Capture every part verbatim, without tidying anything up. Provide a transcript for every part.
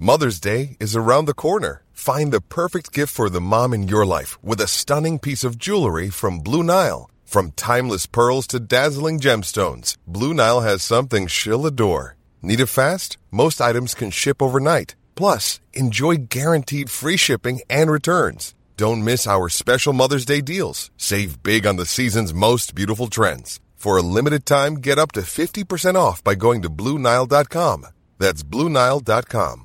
Mother's Day is around the corner. Find the perfect gift for the mom in your life with a stunning piece of jewelry from Blue Nile. From timeless pearls to dazzling gemstones, Blue Nile has something she'll adore. Need it fast? Most items can ship overnight. Plus, enjoy guaranteed free shipping and returns. Don't miss our special Mother's Day deals. Save big on the season's most beautiful trends. For a limited time, get up to fifty percent off by going to Blue Nile dot com. That's Blue Nile dot com.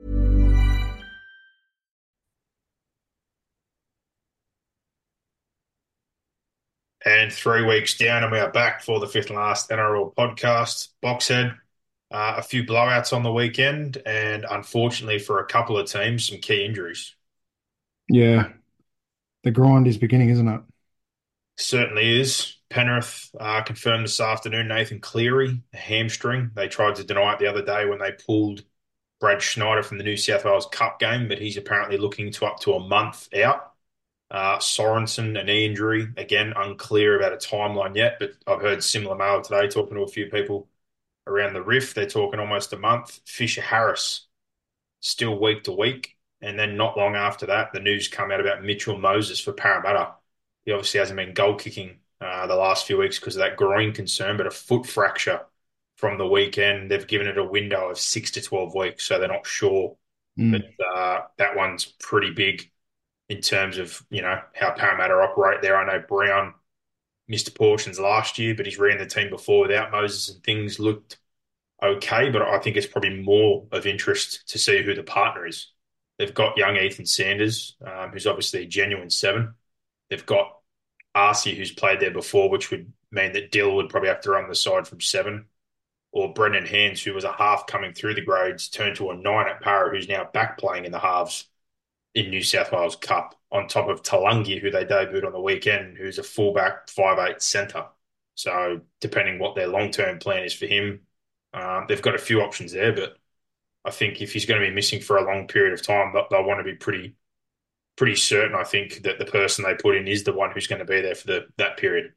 And three weeks down, and we are back for the fifth and last N R L podcast. Boxhead, uh, a few blowouts on the weekend, and unfortunately for a couple of teams, some key injuries. Yeah, the grind is beginning, isn't it? Certainly is. Penrith uh, confirmed this afternoon Nathan Cleary, a hamstring. They tried to deny it the other day when they pulled Brad Schneider from the New South Wales Cup game, but he's apparently looking to up to a month out. Uh, Sorensen, a knee injury. Again, unclear about a timeline yet, but I've heard similar mail today talking to a few people around the riff. They're talking almost a month. Fisher Harris, still week to week. And then not long after that, the news come out about Mitchell Moses for Parramatta. He obviously hasn't been goal kicking uh, the last few weeks because of that groin concern, but a foot fracture from the weekend. They've given it a window of six to twelve weeks, so they're not sure. But Mm. uh, that one's pretty big in terms of, you know, how Parramatta operate there. I know Brown missed portions last year, but he's ran the team before without Moses and things looked okay. But I think it's probably more of interest to see who the partner is. They've got young Ethan Sanders, um, who's obviously a genuine seven. They've got Arcee, who's played there before, which would mean that Dill would probably have to run the side from seven. Or Brendan Hands, who was a half coming through the grades, turned to a nine at Para, who's now back playing in the halves in New South Wales Cup, on top of Talangi, who they debuted on the weekend, who's a fullback five eight centre. So depending what their long-term plan is for him, um, they've got a few options there, but I think if he's going to be missing for a long period of time, they'll, they'll want to be pretty pretty certain, I think, that the person they put in is the one who's going to be there for the that period.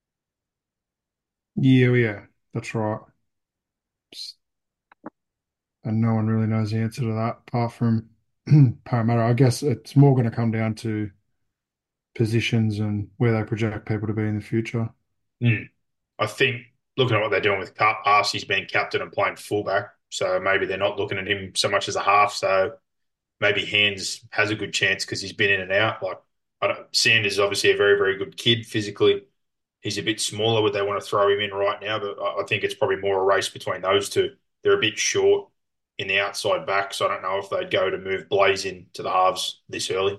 Yeah, well, yeah, that's right. S- And no one really knows the answer to that apart from Parramatta. I guess it's more going to come down to positions and where they project people to be in the future. Mm. I think looking at what they're doing with Cup, Arcee's been captain and playing fullback, so maybe they're not looking at him so much as a half. So maybe Hands has a good chance because he's been in and out. Like I don't, Sanders is obviously a very, very good kid physically. He's a bit smaller. Would they want to throw him in right now? But I I think it's probably more a race between those two. They're a bit short in the outside back, so I don't know if they'd go to move Blaze in to the halves this early.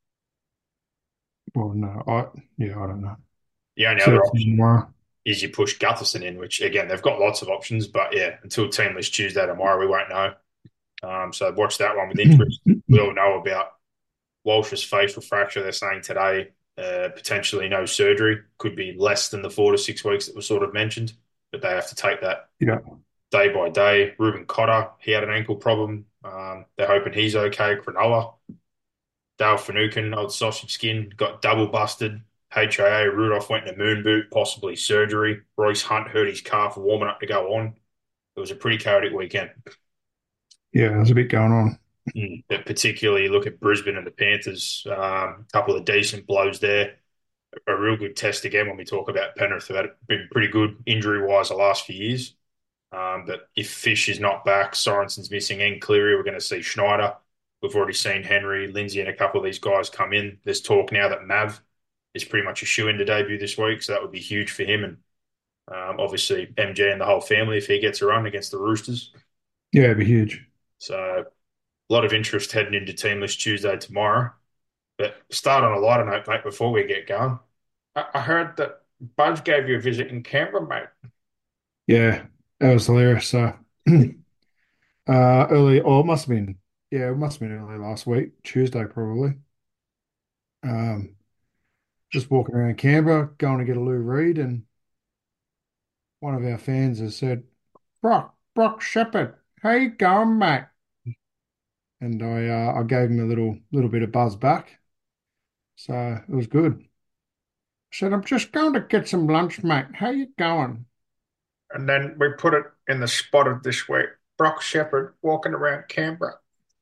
Well, no, I yeah, I don't know. The only So other it's option tomorrow. is you push Gutherson in, which again they've got lots of options, but yeah, until team list Tuesday tomorrow, we won't know. Um, so watch that one with interest. We all know about Walsh's facial fracture. They're saying today uh, potentially no surgery, could be less than the four to six weeks that was sort of mentioned, but they have to take that Yeah, day by day. Ruben Cotter, he had an ankle problem. Um, they're hoping he's okay. Cronulla, Dale Finucane, old sausage skin, got double busted. H I A, Rudolph went in a moon boot, possibly surgery. Royce Hunt hurt his calf warming up to go on. It was a pretty chaotic weekend. yeah, there's a bit going on. Mm. But particularly look at Brisbane and the Panthers, um, a couple of decent blows there. A real good test again when we talk about Penrith. They've been pretty good injury wise the last few years. Um, but if Fish is not back, Sorensen's missing, and Cleary, we're going to see Schneider. We've already seen Henry, Lindsay, and a couple of these guys come in. There's talk now that Mav is pretty much a shoe-in to debut this week, so that would be huge for him. And um, obviously M J and the whole family if he gets a run against the Roosters. Yeah, it'd be huge. So a lot of interest heading into Team List Tuesday tomorrow. But start on a lighter note, mate, before we get going. I, I heard that Buzz gave you a visit in Canberra, mate. Yeah, that was hilarious. So, uh, early, or it must have been, yeah, it must have been early last week, Tuesday probably. Um, just walking around Canberra, going to get a Lou Reed, and one of our fans has said, Brock, Brock Shepherd, how you going, mate? And I, uh, I gave him a little, little bit of buzz back. So it was good. I said, I'm just going to get some lunch, mate. How you going? And then we put it in the spot of this week. Brock Shepherd walking around Canberra.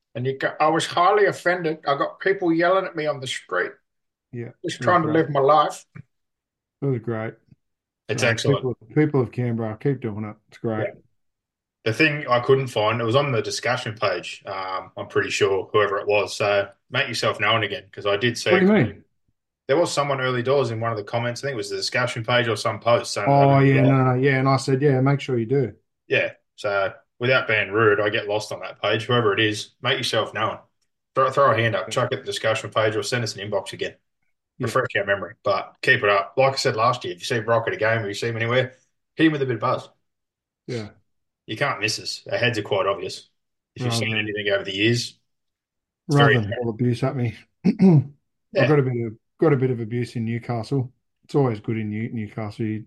And you go, I was highly offended. I got people yelling at me on the street, Yeah, just it was trying to great. live my life. It was great. It's So excellent. people, people of Canberra, keep doing it. It's Yeah. great. The thing I couldn't find, it was on the discussion page. Um, I'm pretty sure whoever it was. So make yourself known again, because I did see What a do you comment. mean? There was someone early doors in one of the comments. I think it was the discussion page or some post saying that I Oh didn't yeah, belong. no, no, yeah. And I said, yeah, make sure you do. Yeah. So without being rude, I get lost on that page. Whoever it is, make yourself known. Throw, throw a hand up, chuck it at the discussion page, or send us an inbox again. Yeah, Refresh our memory, but keep it up. Like I said last year, if you see Brock at a game or you see him anywhere, hit him with a bit of buzz. yeah. You can't miss us. Our heads are quite obvious. If you've Rather seen than anything over the years, it's very, rather than all abuse at me. I yeah, got a bit of got a bit of abuse in Newcastle. It's always good in New, Newcastle. You,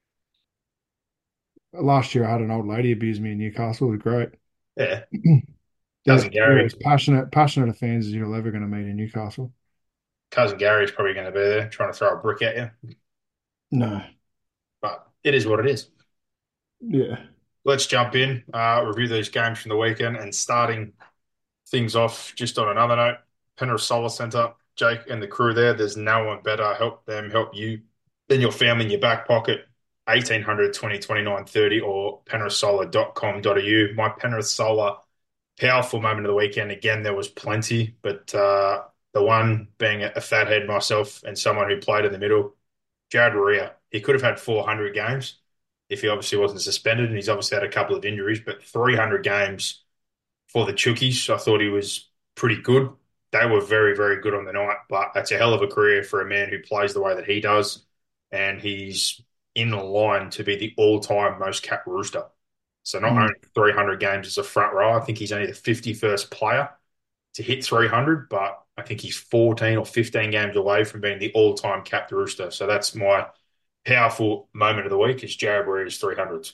last year I had an old lady abuse me in Newcastle. It was great. yeah. They're, Cousin they're Gary, as passionate passionate of fans as you're ever going to meet in Newcastle. cousin Gary's probably going to be there trying to throw a brick at you, No, but it is what it is. yeah, Let's jump in, uh, review these games from the weekend, and starting things off just on another note, Penrith Solar Centre, Jake and the crew there. There's no one better. Help them help you than your family in your back pocket. eighteen hundred twenty twenty-nine thirty or penrith solar dot com dot a u. My Penrith Solar powerful moment of the weekend. Again, there was plenty, but uh, the one being a fathead myself and someone who played in the middle, Jared Warrior. He could have had four hundred games if he obviously wasn't suspended, and he's obviously had a couple of injuries, but three hundred games for the Chookies. I thought he was pretty good. They were very, very good on the night, but that's a hell of a career for a man who plays the way that he does. And he's in the line to be the all time most capped Rooster. So not mm, only three hundred games as a front row, I think he's only the fifty-first player to hit three hundred, but I think he's fourteen or fifteen games away from being the all time capped Rooster. So that's my powerful moment of the week is Jared Warrior's three hundreds.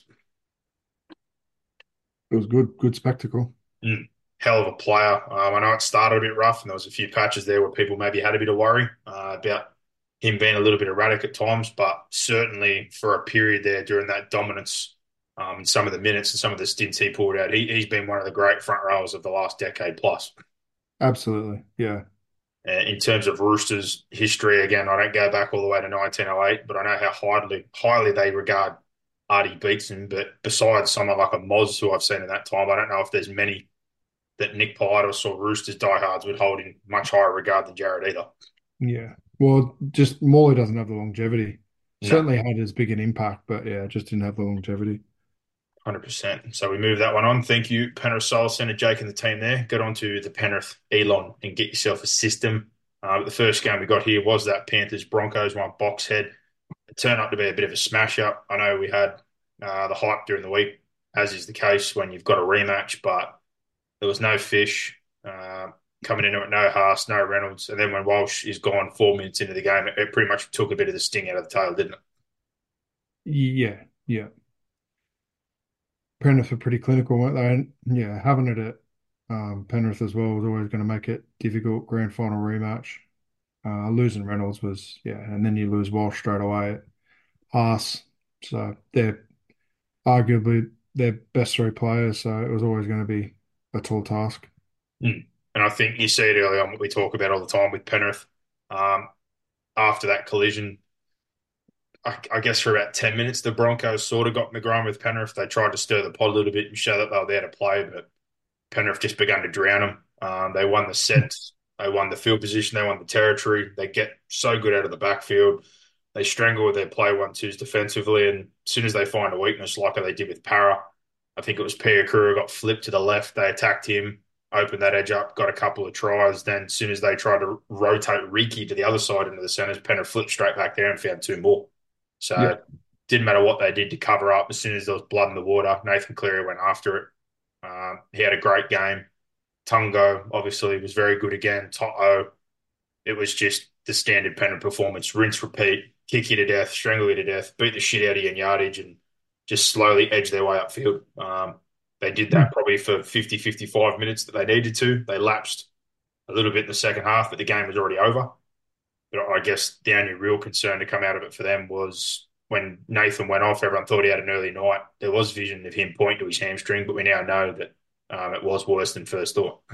it was good, good spectacle. Mm, hell of a player. Um, I know it started a bit rough, and there was a few patches there where people maybe had a bit of worry uh, about him being a little bit erratic at times, but certainly for a period there during that dominance, um, and some of the minutes and some of the stints he pulled out, he, he's been one of the great front rowers of the last decade plus. Absolutely, yeah, Uh, in terms of Roosters history, again, I don't go back all the way to nineteen oh eight, but I know how highly highly they regard Artie Beetson. But besides someone like a Moz who I've seen in that time, I don't know if there's many that Nick Politis or Roosters diehards would hold in much higher regard than Jared either. yeah. Well, just Morley doesn't have the longevity. No, Certainly had as big an impact, but yeah, just didn't have the longevity. one hundred percent. So we move that one on. Thank you, Penrith Soul Centre, Jake and the team there. Get on to the Penrith Elon and get yourself a system. Uh, the first game we got here was that Panthers Broncos one box head. It turned up to be a bit of a smash up. I know we had uh, the hype during the week, as is the case when you've got a rematch, but there was no Fish uh, coming into it, no Haas, no Reynolds. And then when Walsh is gone four minutes into the game, it, it pretty much took a bit of the sting out of the tail, didn't it? Yeah, yeah. Penrith were pretty clinical, weren't they? And yeah, having it at um, Penrith as well was always going to make it difficult. Grand final rematch. Uh, losing Reynolds was, yeah, and then you lose Walsh straight away at Haas. So they're arguably their best three players. So it was always going to be a tall task. Mm. And I think you see it early on what we talk about all the time with Penrith. Um, after that collision, I, I guess for about ten minutes, the Broncos sort of got in the ground with Penrith. They tried to stir the pot a little bit and show that they were there to play, but Penrith just began to drown them. Um, they won the sets, they won the field position, they won the territory. They get so good out of the backfield. They strangle their play one twos defensively, and as soon as they find a weakness, like they did with Para, I think it was Pia Kura got flipped to the left. They attacked him, opened that edge up, got a couple of tries. Then, as soon as they tried to rotate Riki to the other side into the centres, Penrith flipped straight back there and found two more. So Yeah, it didn't matter what they did to cover up. As soon as there was blood in the water, Nathan Cleary went after it. Um, he had a great game. Tungo obviously was very good again. Toto, it was just the standard Penrith performance: rinse, repeat, kick you to death, strangle you to death, beat the shit out of you in yardage, and just slowly edge their way upfield. Um, they did that probably for fifty, fifty-five minutes that they needed to. They lapsed a little bit in the second half, but the game was already over. But I guess the only real concern to come out of it for them was when Nathan went off, everyone thought he had an early night. There was vision of him pointing to his hamstring, but we now know that um, it was worse than first thought.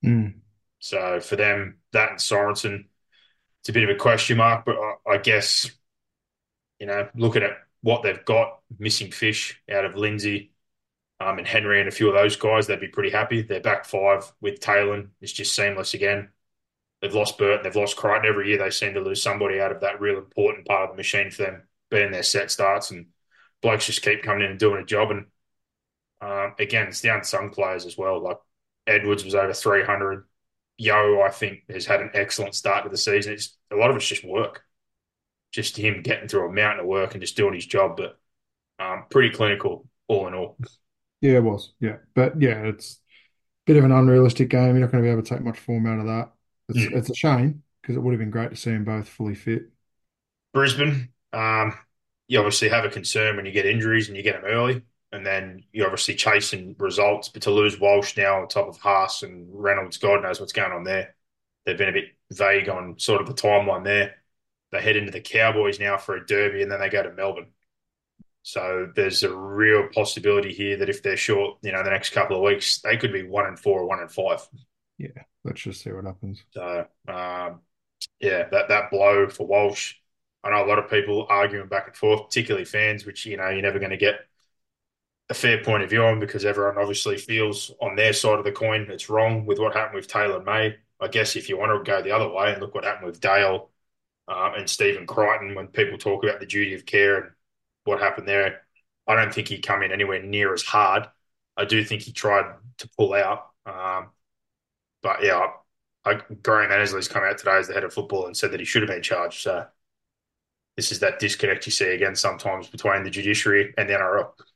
Mm. So for them, that and Sorensen, it's a bit of a question mark. But I, I guess, you know, looking at what they've got, missing fish out of Lindsay um, and Henry and a few of those guys, they'd be pretty happy. Their back five with Talon is just seamless again. They've lost Burt and they've lost Crichton. Every year they seem to lose somebody out of that real important part of the machine for them, being their set starts. And blokes just keep coming in and doing a job. And um, again, it's the unsung players as well. Like Edwards was over three hundred. Yo, I think, has had an excellent start to the season. It's a lot of it's just work, just him getting through a mountain of work and just doing his job. But um, pretty clinical all in all. Yeah, it was. Yeah, but yeah, it's a bit of an unrealistic game. You're not going to be able to take much form out of that. It's Mm. it's a shame because it would have been great to see them both fully fit. Brisbane, um, you obviously have a concern when you get injuries and you get them early, and then you're obviously chasing results. But to lose Walsh now on top of Haas and Reynolds, God knows what's going on there. They've been a bit vague on sort of the timeline there. They head into the Cowboys now for a derby, and then they go to Melbourne. So there's a real possibility here that if they're short, you know, the next couple of weeks, they could be one and four or one and five. Yeah, let's just see what happens. So um, yeah, that that blow for Walsh. I know a lot of people arguing back and forth, particularly fans, which you know you're never going to get a fair point of view on because everyone obviously feels on their side of the coin it's wrong with what happened with Taylor May. I guess if you want to go the other way and look what happened with Dale um, and Stephen Crichton, when people talk about the duty of care and what happened there, I don't think he come in anywhere near as hard. I do think he tried to pull out, um, but yeah, I, Graham Annesley's come out today as the head of football and said that he should have been charged. So this is that disconnect you see again sometimes between the judiciary and the N R L.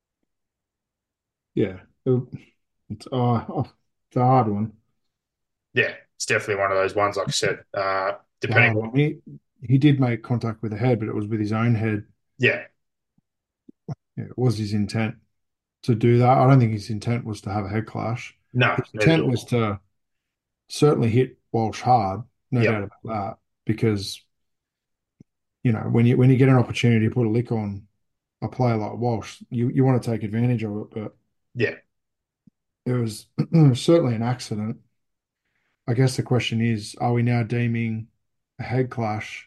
Yeah, it- it's oh, oh, it's a hard one. Yeah, it's definitely one of those ones. Like I said, uh, It's a depending hard on one. He he did make contact with the head, but it was with his own head. yeah, Yeah, it was his intent to do that. I don't think his intent was to have a head clash. no, His neither intent do was to certainly hit Walsh hard, I. no Yep, doubt about that. Because you know when you when you get an opportunity to put a lick on a player like Walsh, you you want to take advantage of it. But yeah. it was, it was certainly an accident. I guess the question is, are we now deeming a head clash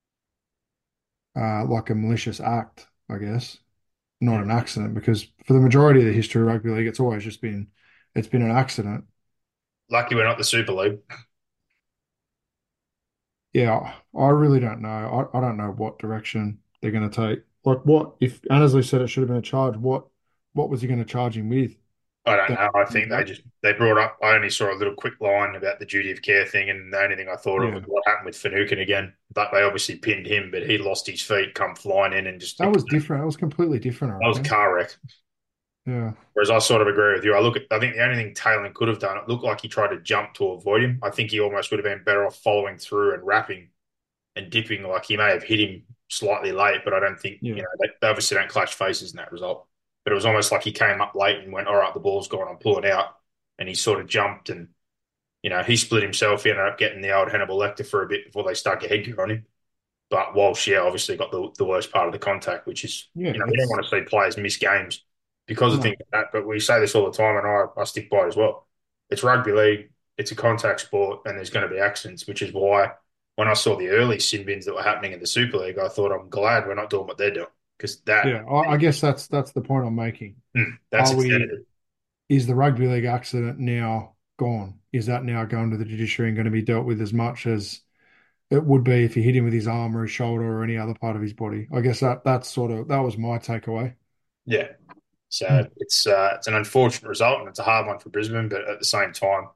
uh, like a malicious act? I guess not Mm. an accident because for the majority of the history of rugby league, it's always just been it's been an accident. Lucky we're not the Super League. Yeah, I really don't know. I, I don't know what direction they're going to take. Like, what if Annesley said it should have been a charge? What what was he going to charge him with? I don't That, know. I think they just they brought up. I only saw a little quick line about the duty of care thing, and the only thing I thought of was yeah, what happened with Finucane again. But they obviously pinned him, but he lost his feet, come flying in, and just that that was different. That was completely different, I was a reckon. car wreck. Yeah, Whereas I sort of agree with you. I look at, I think the only thing Taylor could have done, it looked like he tried to jump to avoid him. I think he almost would have been better off following through and wrapping and dipping. Like he may have hit him slightly late, but I don't think, you yeah, know, they, they obviously don't clash faces in that result. But it was almost like he came up late and went, all right, the ball's gone, I'm pulling out. And he sort of jumped and, you know, he split himself. He ended up getting the old Hannibal Lecter for a bit before they stuck a headgear on him. But Walsh, yeah, obviously got the, the worst part of the contact, which is, yeah. you know, we don't It's want to see players miss games because of no, things like that. But we say this all the time, and I, I stick by it as well. It's rugby league, it's a contact sport, and there's going to be accidents, which is why when I saw the early sin bins that were happening in the Super League, I thought I'm glad we're not doing what they're doing because that, yeah. I, I guess that's that's the point I'm making. mm, that's Are we? extended. Is the rugby league accident now gone? Is that now going to the judiciary and going to be dealt with as much as it would be if he hit him with his arm or his shoulder or any other part of his body? I guess that that's sort of that was my takeaway. Yeah. So it's uh, it's an unfortunate result and it's a hard one for Brisbane, but at the same time,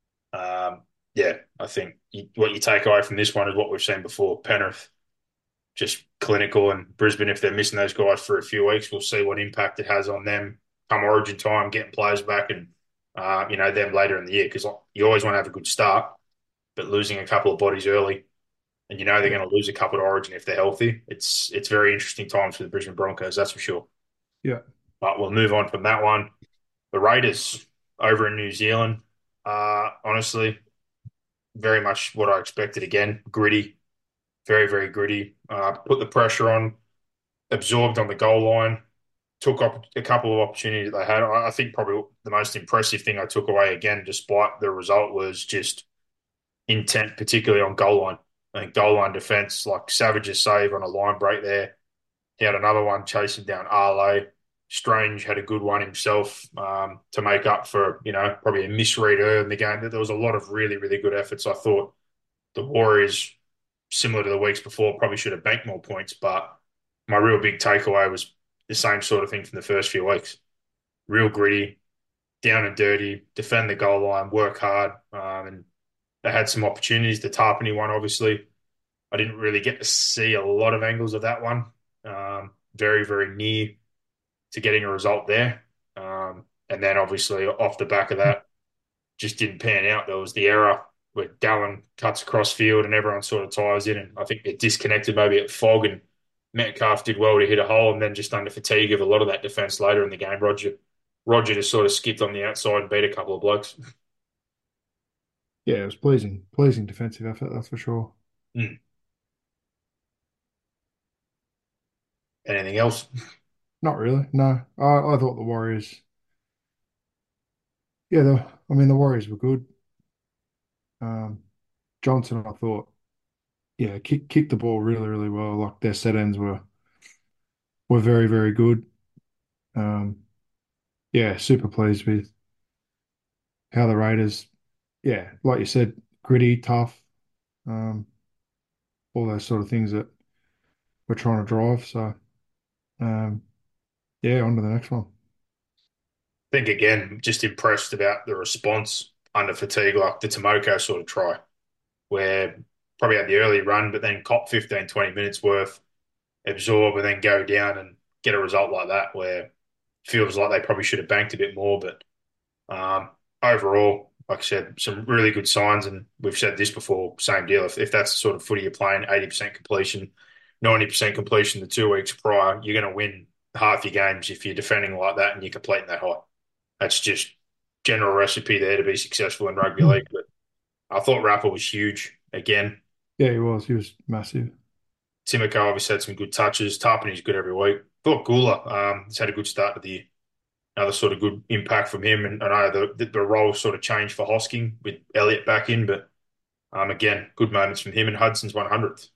um, yeah, I think you, what you take away from this one is what we've seen before. Penrith just clinical, and Brisbane, if they're missing those guys for a few weeks, we'll see what impact it has on them come Origin time, getting players back, and uh, you know them later in the year because you always want to have a good start, but losing a couple of bodies early, and you know they're Yeah, going to lose a couple to Origin if they're healthy. It's it's very interesting times for the Brisbane Broncos, that's for sure. yeah, But we'll move on from that one. The Raiders over in New Zealand, uh, honestly, very much what I expected again. Gritty, very, very gritty. Uh, put the pressure on, absorbed on the goal line. took up a couple of opportunities that they had. I, I think probably the most impressive thing I took away again, despite the result, was just intent, particularly on goal line. I think goal line defense, like Savage's save on a line break there. He had another one chasing down Arlo. Strange had a good one himself um, to make up for, you know, probably a misread early in the game. There was a lot of really, really good efforts. I thought the Warriors, similar to the weeks before, probably should have banked more points. But my real big takeaway was the same sort of thing from the first few weeks. Real gritty, down and dirty, defend the goal line, work hard. Um, and they had some opportunities. The Tarpany one, obviously, I didn't really get to see a lot of angles of that one. Um, very, very near to getting a result there. Um, and then obviously off the back of that, just didn't pan out. There was the error where Dallin cuts across field and everyone sort of ties in. And I think it disconnected maybe at Fog, and Metcalf did well to hit a hole, and then just under fatigue of a lot of that defence later in the game, Roger Roger just sort of skipped on the outside and beat a couple of blokes. Yeah, it was pleasing, pleasing defensive effort, that's for sure. Mm. Anything else? Not really, no. I, I thought the Warriors, yeah, the, I mean the Warriors were good. Um, Johnson, I thought, yeah, kick, kicked the ball really, really well. Like their set ends were were very, very good. Um, yeah, super pleased with how the Raiders, yeah, like you said, gritty, tough, um, all those sort of things that we're trying to drive. So, um, yeah, on to the next one. I think again, just impressed about the response under fatigue, like the Tomoko sort of try, where probably had the early run, but then cop fifteen, twenty minutes worth, absorb, and then go down and get a result like that, where feels like they probably should have banked a bit more. But um, overall, like I said, some really good signs. And we've said this before, same deal. If, if that's the sort of footy you're playing, eighty percent completion, ninety percent completion the two weeks prior, you're going to win half your games if you're defending like that and you're completing that high. That's just general recipe there to be successful in rugby league. But I thought Rapper was huge again. Yeah, he was. He was massive. Timoko obviously had some good touches. Tarpany's good every week. Thought Gula um, has had a good start to the year. Another sort of good impact from him. And I know the, the role sort of changed for Hosking with Elliott back in, but um, again, good moments from him, and Hudson's one hundredth.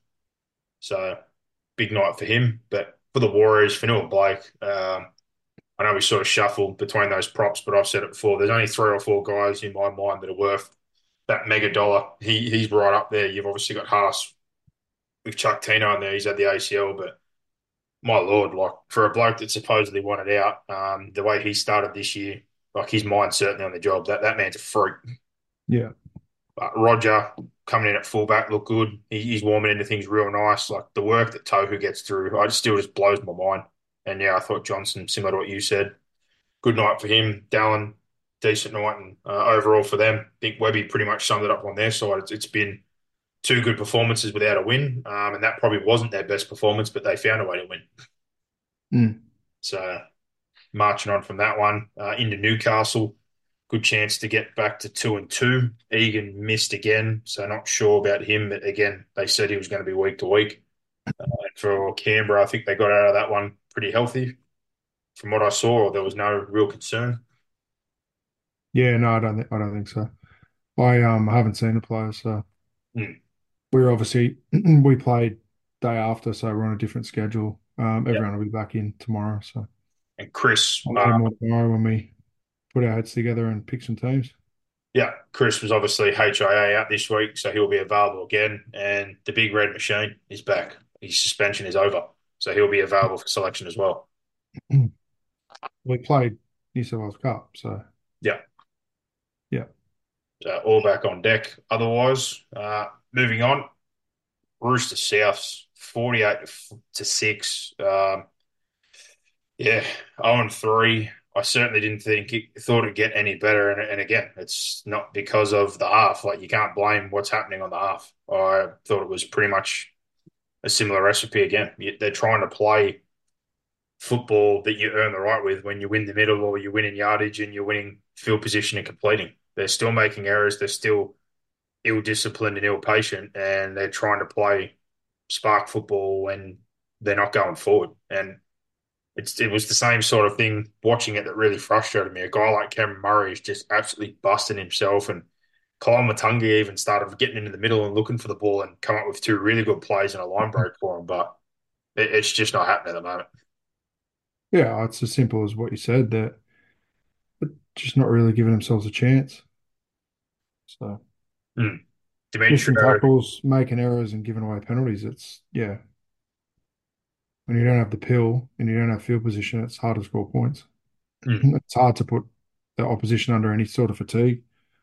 So big night for him. But for the Warriors, Fanua Blake, um, I know we sort of shuffled between those props, but I've said it before. There's only three or four guys in my mind that are worth that mega dollar. He he's right up there. You've obviously got Haas with Chuck Tino in there. He's had the A C L, but my lord, like for a bloke that supposedly wanted out, um, the way he started this year, like his mind's certainly on the job. That that man's a freak. Yeah. But Roger coming in at fullback looked good. He, he's warming into things real nice. Like the work that Tohu gets through, I just still just blows my mind. And yeah, I thought Johnson, similar to what you said, good night for him. Dallin, decent night, and uh, overall for them, I think Webby pretty much summed it up on their side. It's, it's been two good performances without a win, um, and that probably wasn't their best performance, but they found a way to win. Mm. So marching on from that one uh, into Newcastle, good chance to get back to two and two. Egan missed again, so not sure about him. But again, they said he was going to be week to week. Uh, for Canberra, I think they got out of that one pretty healthy. From what I saw, there was no real concern. Yeah, no, I don't think I don't think so. I um haven't seen the players, so Mm. we're obviously we played day after, so we're on a different schedule. Um, Yeah. everyone will be back in tomorrow, so And Chris, I'll uh, know more tomorrow when we put our heads together and pick some teams. yeah, Chris was obviously H I A out this week, so he'll be available again. And the big red machine is back. His suspension is over, so he'll be available for selection as well. We played New South Wales Cup, so Yeah. yeah. So all back on deck. Otherwise, uh, moving on, Rooster Souths forty-eight to six. Um, yeah, zero and three. I certainly didn't think it thought it'd get any better. And, and again, it's not because of the half. Like you can't blame what's happening on the half. I thought it was pretty much a similar recipe again. They're trying to play football that you earn the right with when you win the middle or you win in yardage and you're winning field position and completing. They're still making errors. They're still ill-disciplined and ill-patient, and they're trying to play spark football when they're not going forward. And It's it was the same sort of thing watching it that really frustrated me. A guy like Cameron Murray is just absolutely busting himself, and Kyle Matungi even started getting into the middle and looking for the ball and come up with two really good plays and a line break for him. But it, it's just not happening at the moment. Yeah, it's as simple as what you said. That just not really giving themselves a chance. So Mm. missing Demetrio, tackles, making errors, and giving away penalties. It's yeah. When you don't have the pill and you don't have field position, it's hard to score points. mm. It's hard to put the opposition under any sort of fatigue.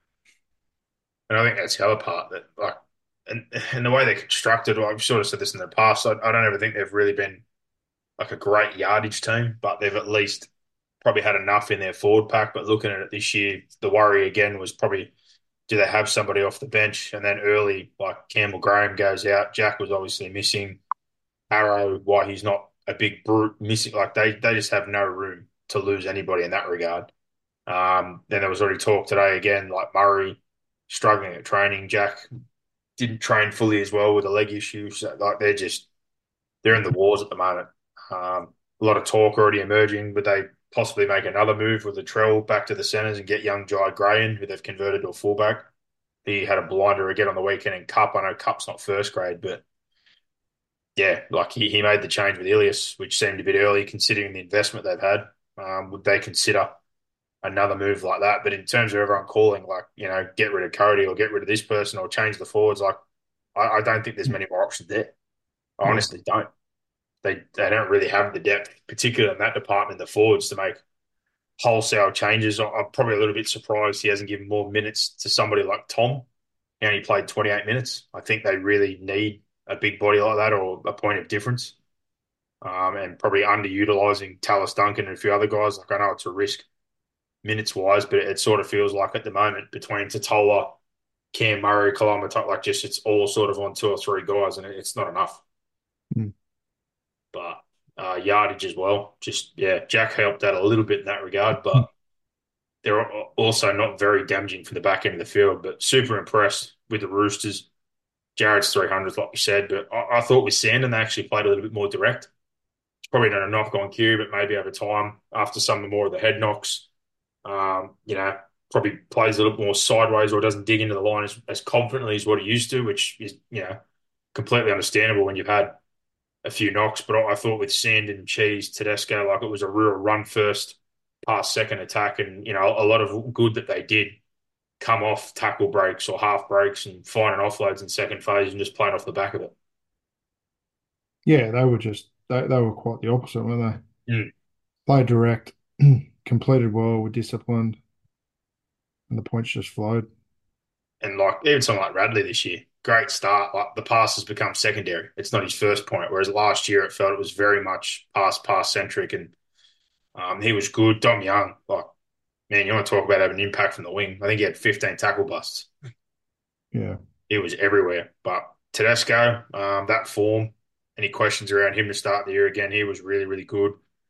And I think that's the other part that like, and and the way they're constructed. Well, I've sort of said this in the past. I, I don't ever think they've really been like a great yardage team, but they've at least probably had enough in their forward pack. But looking at it this year, the worry again was probably do they have somebody off the bench? And then early, like Campbell Graham goes out. Jack was obviously missing. Arrow, why he's not a big brute missing. Like they, they just have no room to lose anybody in that regard. Um, then there was already talk today again, like Murray struggling at training. Jack didn't train fully as well with a leg issue. So like they're just they're in the wars at the moment. Um, a lot of talk already emerging. Would they possibly make another move with the Latrell back to the centres and get young Jai Gray in, who they've converted to a fullback? He had a blinder again on the weekend in Cup. I know Cup's not first grade, but yeah, like he, he made the change with Ilias, which seemed a bit early considering the investment they've had. Um, would they consider another move like that? But in terms of everyone calling, like, you know, get rid of Cody or get rid of this person or change the forwards, like, I, I don't think there's many more options there. I Yeah. honestly don't. They they don't really have the depth, particularly in that department, the forwards, to make wholesale changes. I'm probably a little bit surprised he hasn't given more minutes to somebody like Tom. He only played twenty-eight minutes. I think they really need a big body like that or a point of difference. Um, and probably underutilizing Tallis Duncan and a few other guys. Like I know it's a risk minutes wise, but it, sort of feels like at the moment between Totola, Cam Murray, Kalama, like just it's all sort of on two or three guys, and it, it's not enough. Mm. But uh, yardage as well. Just yeah, Jack helped out a little bit in that regard, but they're also not very damaging for the back end of the field. But super impressed with the Roosters. Jared's three hundred, like you said, but I, I thought with Sandon they actually played a little bit more direct. It's probably not a knock on Q, but maybe over time, after some of the more of the head knocks, um, you know, probably plays a little more sideways or doesn't dig into the line as, as confidently as what he used to, which is, you know, completely understandable when you've had a few knocks. But I, I thought with Sandon, Cheese, Tedesco, like it was a real run first, pass second attack, and, you know, a lot of good that they did come off tackle breaks or half breaks and finding offloads in second phase and just playing off the back of it. Yeah, they were just they, they were quite the opposite, weren't they? Mm. Played direct, completed well, were disciplined, and the points just flowed. And like even someone like Radley this year, great start. Like the pass has become secondary. It's not his first point. Whereas last year it felt it was very much pass pass centric, and um, he was good. Dom Young, like man, you want to talk about having an impact from the wing? I think he had fifteen tackle busts. Yeah. He was everywhere. But Tedesco, um, that form, any questions around him to start the year again? He was really really good.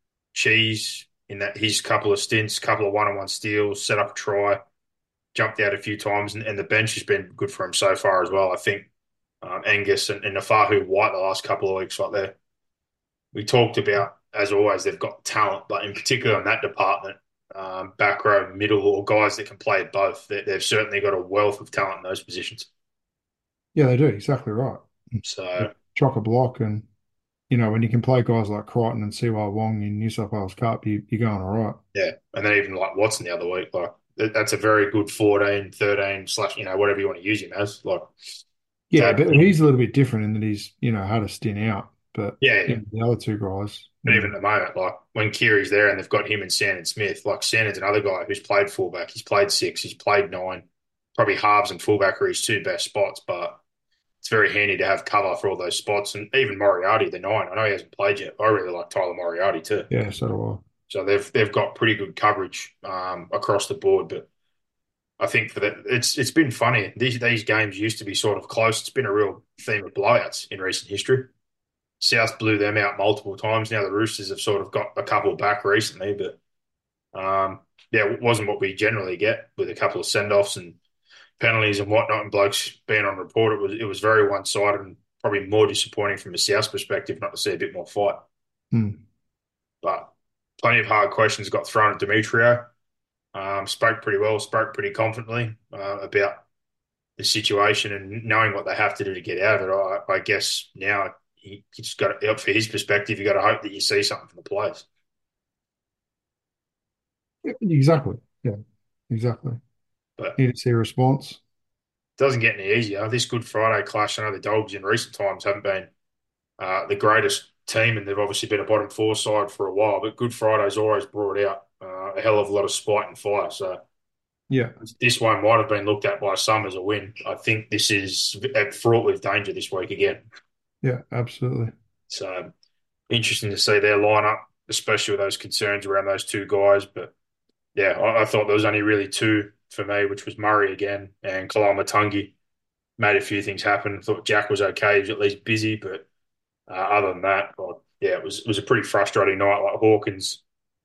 Cheese in that his couple of stints, couple of one on one steals, set up a try, jumped out a few times, and, and the bench has been good for him so far as well. I think um, Angus and, and Nafahu White the last couple of weeks, like there, we talked about as always they've got talent, but in particular in that department, um, back row, middle, or guys that can play both, they, they've certainly got a wealth of talent in those positions. Yeah, they do. Exactly right. So Chock a block and you know, when you can play guys like Crichton and C Y Wong in New South Wales Cup, you, you're going all right. yeah, and then even like Watson the other week, like that's a very good fourteen, thirteen slash, you know, whatever you want to use him as. Like, to Yeah, have but him, he's a little bit different in that he's, you know, had a stint out. But yeah, you yeah. know, the other two guys, But mm, even at the moment, like when Kiri's there and they've got him and Sandon Smith, like Sandon's another guy who's played fullback. He's played six, he's played nine. Probably halves and fullback are his two best spots, but it's very handy to have cover for all those spots. And even Moriarty, the nine, I know he hasn't played yet. I really like Tyler Moriarty too. yeah, so do So they've they've got pretty good coverage um, across the board. But I think for that, it's it's been funny. These these games used to be sort of close. It's been a real theme of blowouts in recent history. South blew them out multiple times. Now the Roosters have sort of got a couple back recently, but um, yeah, it wasn't what we generally get with a couple of send offs and penalties and whatnot, and blokes being on report. It was it was very one sided and probably more disappointing from a South perspective not to see a bit more fight. I. Mm. but plenty of hard questions got thrown at Demetrio. Um, spoke pretty well, spoke pretty confidently uh, about the situation and knowing what they have to do to get out of it. I, I guess now you just got to, for his perspective, you got to hope that you see something from the players. Exactly. Yeah, exactly. But Need to see a response. it doesn't get any easier. This Good Friday clash, I know the Dogs in recent times haven't been uh, the greatest team, and they've obviously been a bottom four side for a while. But Good Friday's always brought out uh, a hell of a lot of spite and fire. So Yeah, this one might have been looked at by some as a win. I think this is fraught with danger this week again. yeah, absolutely. So interesting to see their lineup, especially with those concerns around those two guys. But yeah, I, I thought there was only really two for me, which was Murray again and Kalamatangi. Made a few things happen. Thought Jack was okay. He was at least busy, but uh, other than that, well, yeah, it was it was a pretty frustrating night. Like Hawkins,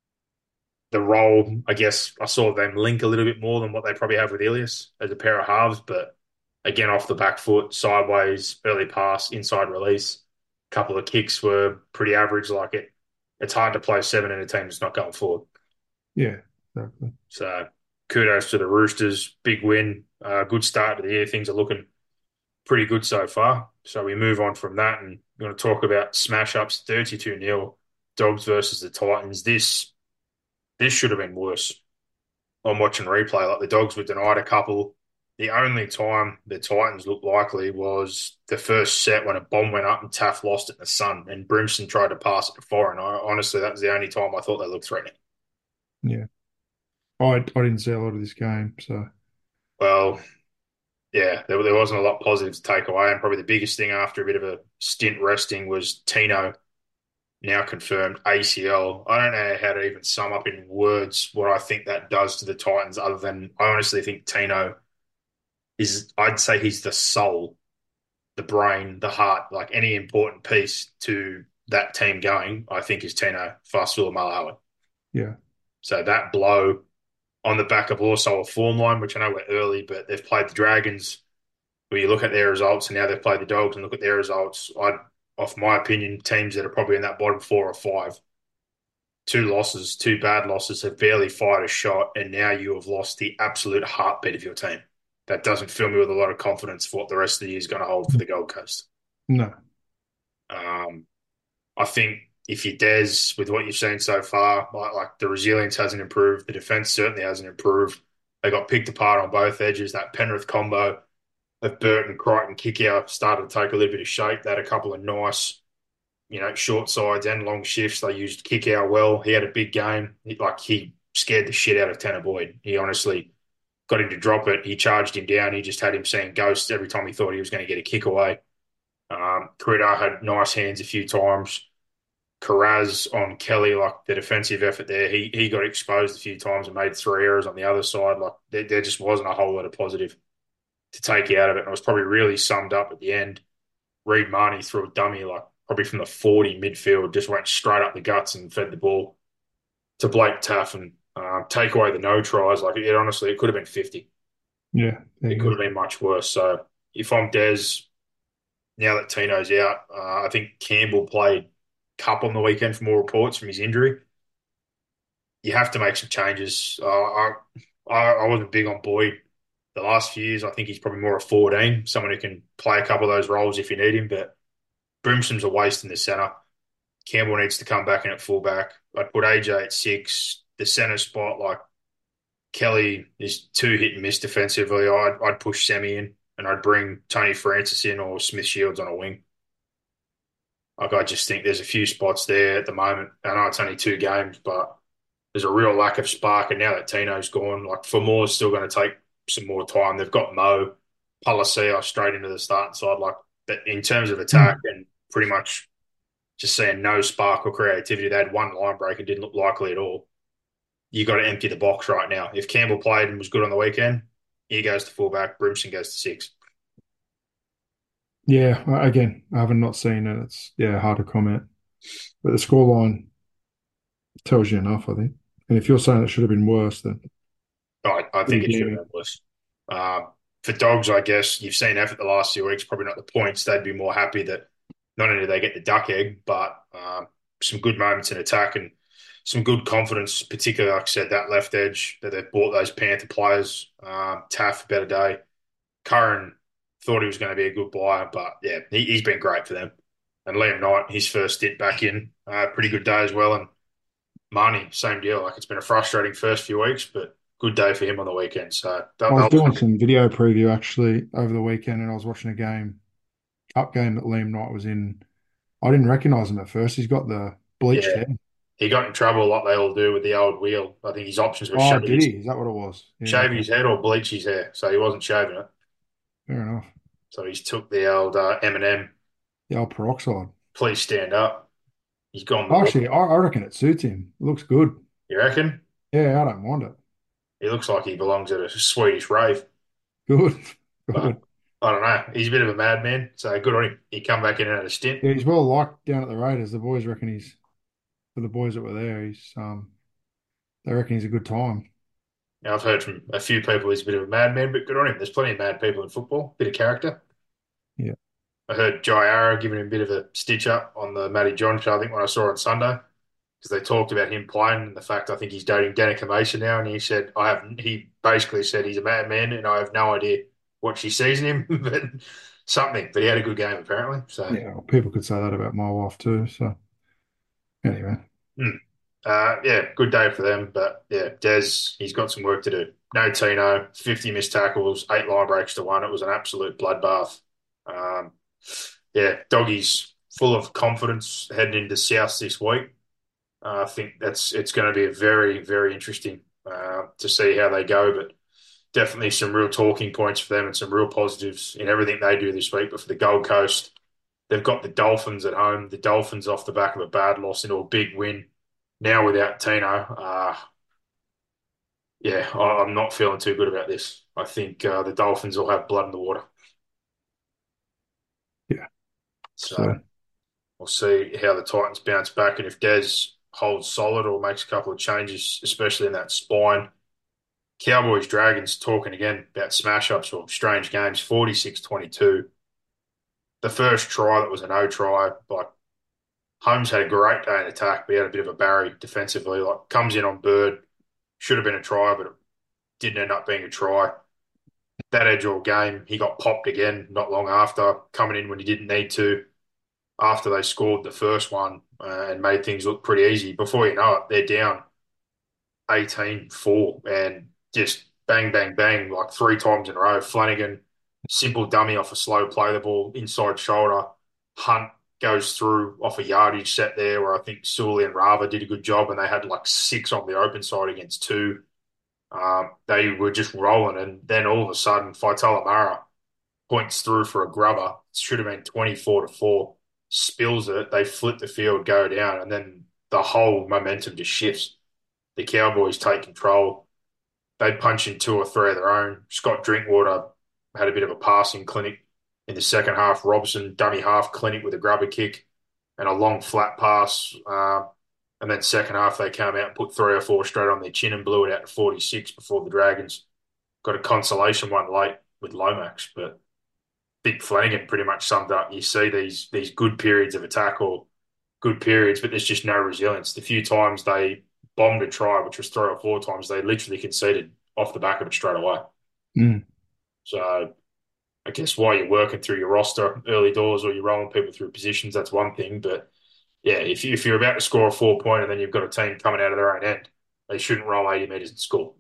the role, I guess I saw them link a little bit more than what they probably have with Ilias as a pair of halves, but again, off the back foot, sideways, early pass, inside release. A couple of kicks were pretty average. Like it, it's hard to play seven in a team that's not going forward. Yeah, exactly. So kudos to the Roosters. Big win. Uh, good start to the year. Things are looking pretty good so far. So we move on from that and we're going to talk about smash ups thirty-two nil Dogs versus the Titans. This this should have been worse. I'm watching replay. Like the Dogs were denied a couple. The only time the Titans looked likely was the first set when a bomb went up and Taff lost it in the sun and Brimson tried to pass it to Foreign. I, honestly, that was the only time I thought they looked threatening. Yeah. I I didn't see a lot of this game, so Well, yeah, there, there wasn't a lot positive to take away. And probably the biggest thing after a bit of a stint resting was Tino, now confirmed A C L. I don't know how to even sum up in words what I think that does to the Titans, other than I honestly think Tino is, I'd say he's the soul, the brain, the heart, like any important piece to that team going, I think is Tino Fa'asuamaleaui. yeah. So that blow on the back of also a form line, which I know we're early, but they've played the Dragons. Where you look at their results and now they've played the Dogs and look at their results, I'd, off my opinion, teams that are probably in that bottom four or five, two losses, two bad losses, have barely fired a shot, and now you have lost the absolute heartbeat of your team. That doesn't fill me with a lot of confidence for what the rest of the year is going to hold for the Gold Coast. No. Um, I think if you're Des, with what you've seen so far, like, like the resilience hasn't improved, the defense certainly hasn't improved. They got picked apart on both edges. That Penrith combo of Burton, Crichton, Kickout started to take a little bit of shape. They had a couple of nice, you know, short sides and long shifts. They used Kickout well. He had a big game. He, like he scared the shit out of Tanner Boyd. He honestly got him to drop it. He charged him down. He just had him seeing ghosts every time he thought he was going to get a kick away. Um, Critter had nice hands a few times. Carraz on Kelly, like the defensive effort there, he he got exposed a few times and made three errors on the other side. Like there, there just wasn't a whole lot of positive to take you out of it. And it was probably really summed up at the end. Reed Marnie threw a dummy, like probably from the forty midfield, just went straight up the guts and fed the ball to Blake Taff and uh, take away the no tries. Like it honestly, it could have been fifty. Yeah. It could have been much worse. So if I'm Des, now that Tino's out, uh, I think Campbell played Cup on the weekend for more reports from his injury. You have to make some changes. Uh, I, I I wasn't big on Boyd the last few years. I think he's probably more a fourteen, someone who can play a couple of those roles if you need him. But Brimson's a waste in the centre. Campbell needs to come back in at fullback. I'd put A J at six. The centre spot, like Kelly, is too hit and miss defensively. I'd, I'd push Semi in and I'd bring Tony Francis in or Smith Shields on a wing. Like I just think there's a few spots there at the moment. I know it's only two games, but there's a real lack of spark. And now that Tino's gone, like Formore's still going to take some more time. They've got Mo, Palacio straight into the starting side. Like, but in terms of attack and pretty much just seeing no spark or creativity, they had one line break and didn't look likely at all. You got to empty the box right now. If Campbell played and was good on the weekend, he goes to fullback, Brimson goes to six. Yeah, again, I haven't not seen it. It's yeah, hard to comment. But the scoreline tells you enough, I think. And if you're saying it should have been worse, then I, I think it should have been worse. Uh, for Dogs, I guess you've seen effort the last few weeks, probably not the points. They'd be more happy that not only do they get the duck egg, but uh, some good moments in attack. And some good confidence, particularly like I said, that left edge that they've bought those Panther players. Um, Taff, a better day. Curran thought he was going to be a good buyer, but yeah, he, he's been great for them. And Liam Knight, his first stint back in, uh, pretty good day as well. And Marnie, same deal. Like it's been a frustrating first few weeks, but good day for him on the weekend. So I that, was that doing was, some video preview actually over the weekend, and I was watching a game, cup game that Liam Knight was in. I didn't recognize him at first. He's got the bleached yeah, hair. he got in trouble like they all do with the old wheel. I think his options were Oh, shave did his, he? Is that what it was? Yeah, shave okay. his head or bleach his hair. So he wasn't shaving it. Fair enough. So he's took the old uh, M and M. The old peroxide. Please stand up. He's gone the Actually, ball. I, I reckon it suits him. It looks good. You reckon? Yeah, I don't mind it. He looks like he belongs at a Swedish rave. Good. But Good. I don't know. He's a bit of a madman, so good on him. He come back in and had a stint. Yeah, he's well liked down at the Raiders. The boys reckon he's for the boys that were there. He's um, they reckon he's a good time. Now, I've heard from a few people he's a bit of a madman, but good on him. There's plenty of mad people in football. Bit of character. Yeah. I heard Jai Arrow giving him a bit of a stitch up on the Matty John show, I think, when I saw it on Sunday, because they talked about him playing and the fact I think he's dating Danica Mason now, and he said, I have, he basically said he's a madman and I have no idea what she sees in him, but something. But he had a good game, apparently. So, Yeah, well, people could say that about my wife too. So anyway, hmm. Uh, yeah, good day for them. But yeah, Des, he's got some work to do. No Tino, fifty missed tackles, eight line breaks to one. It was an absolute bloodbath. Um, yeah, Doggy's full of confidence heading into South this week. Uh, I think that's it's going to be a very, very interesting uh, to see how they go. But definitely some real talking points for them and some real positives in everything they do this week. But for the Gold Coast, they've got the Dolphins at home. The Dolphins off the back of a bad loss into a big win. Now without Tino, uh, yeah, I, I'm not feeling too good about this. I think uh, the Dolphins will have blood in the water. yeah. So So we'll see how the Titans bounce back and if Dez holds solid or makes a couple of changes, especially in that spine. Cowboys Dragons talking again about smash ups or strange games, forty-six twenty-two. The first try that was a no try, like Holmes had a great day in attack, but he had a bit of a Barry defensively. Like comes in on Bird, should have been a try, but it didn't end up being a try. That edge all game, he got popped again not long after, coming in when he didn't need to. After they scored the first one uh, and made things look pretty easy, before you know it, they're down eighteen four and just bang, bang, bang, like three times in a row. Flanagan, simple dummy off a slow play, the ball inside shoulder. Hunt goes through off a yardage set there where I think Sully and Rava did a good job and they had like six on the open side against two. Um, they were just rolling, and then all of a sudden, Faitala Mara points through for a grubber. It should have been twenty-four to four. Spills it. They flip the field, go down, and then the whole momentum just shifts. The Cowboys take control. They punch in two or three of their own. Scott Drinkwater had a bit of a passing clinic in the second half. Robson, dummy half clinic with a grubber kick and a long flat pass. Uh, and then second half, they came out and put three or four straight on their chin and blew it out to forty-six before the Dragons got a consolation one late with Lomax. But Big Flanagan pretty much summed up. You see these these good periods of attack or good periods, but there's just no resilience. The few times they bombed a try, which was three or four times, they literally conceded off the back of it straight away. mm, So I guess while you're working through your roster early doors or you're rolling people through positions, that's one thing. But yeah, if, you, if you're about to score a four point and then you've got a team coming out of their own end, they shouldn't roll eighty metres and score.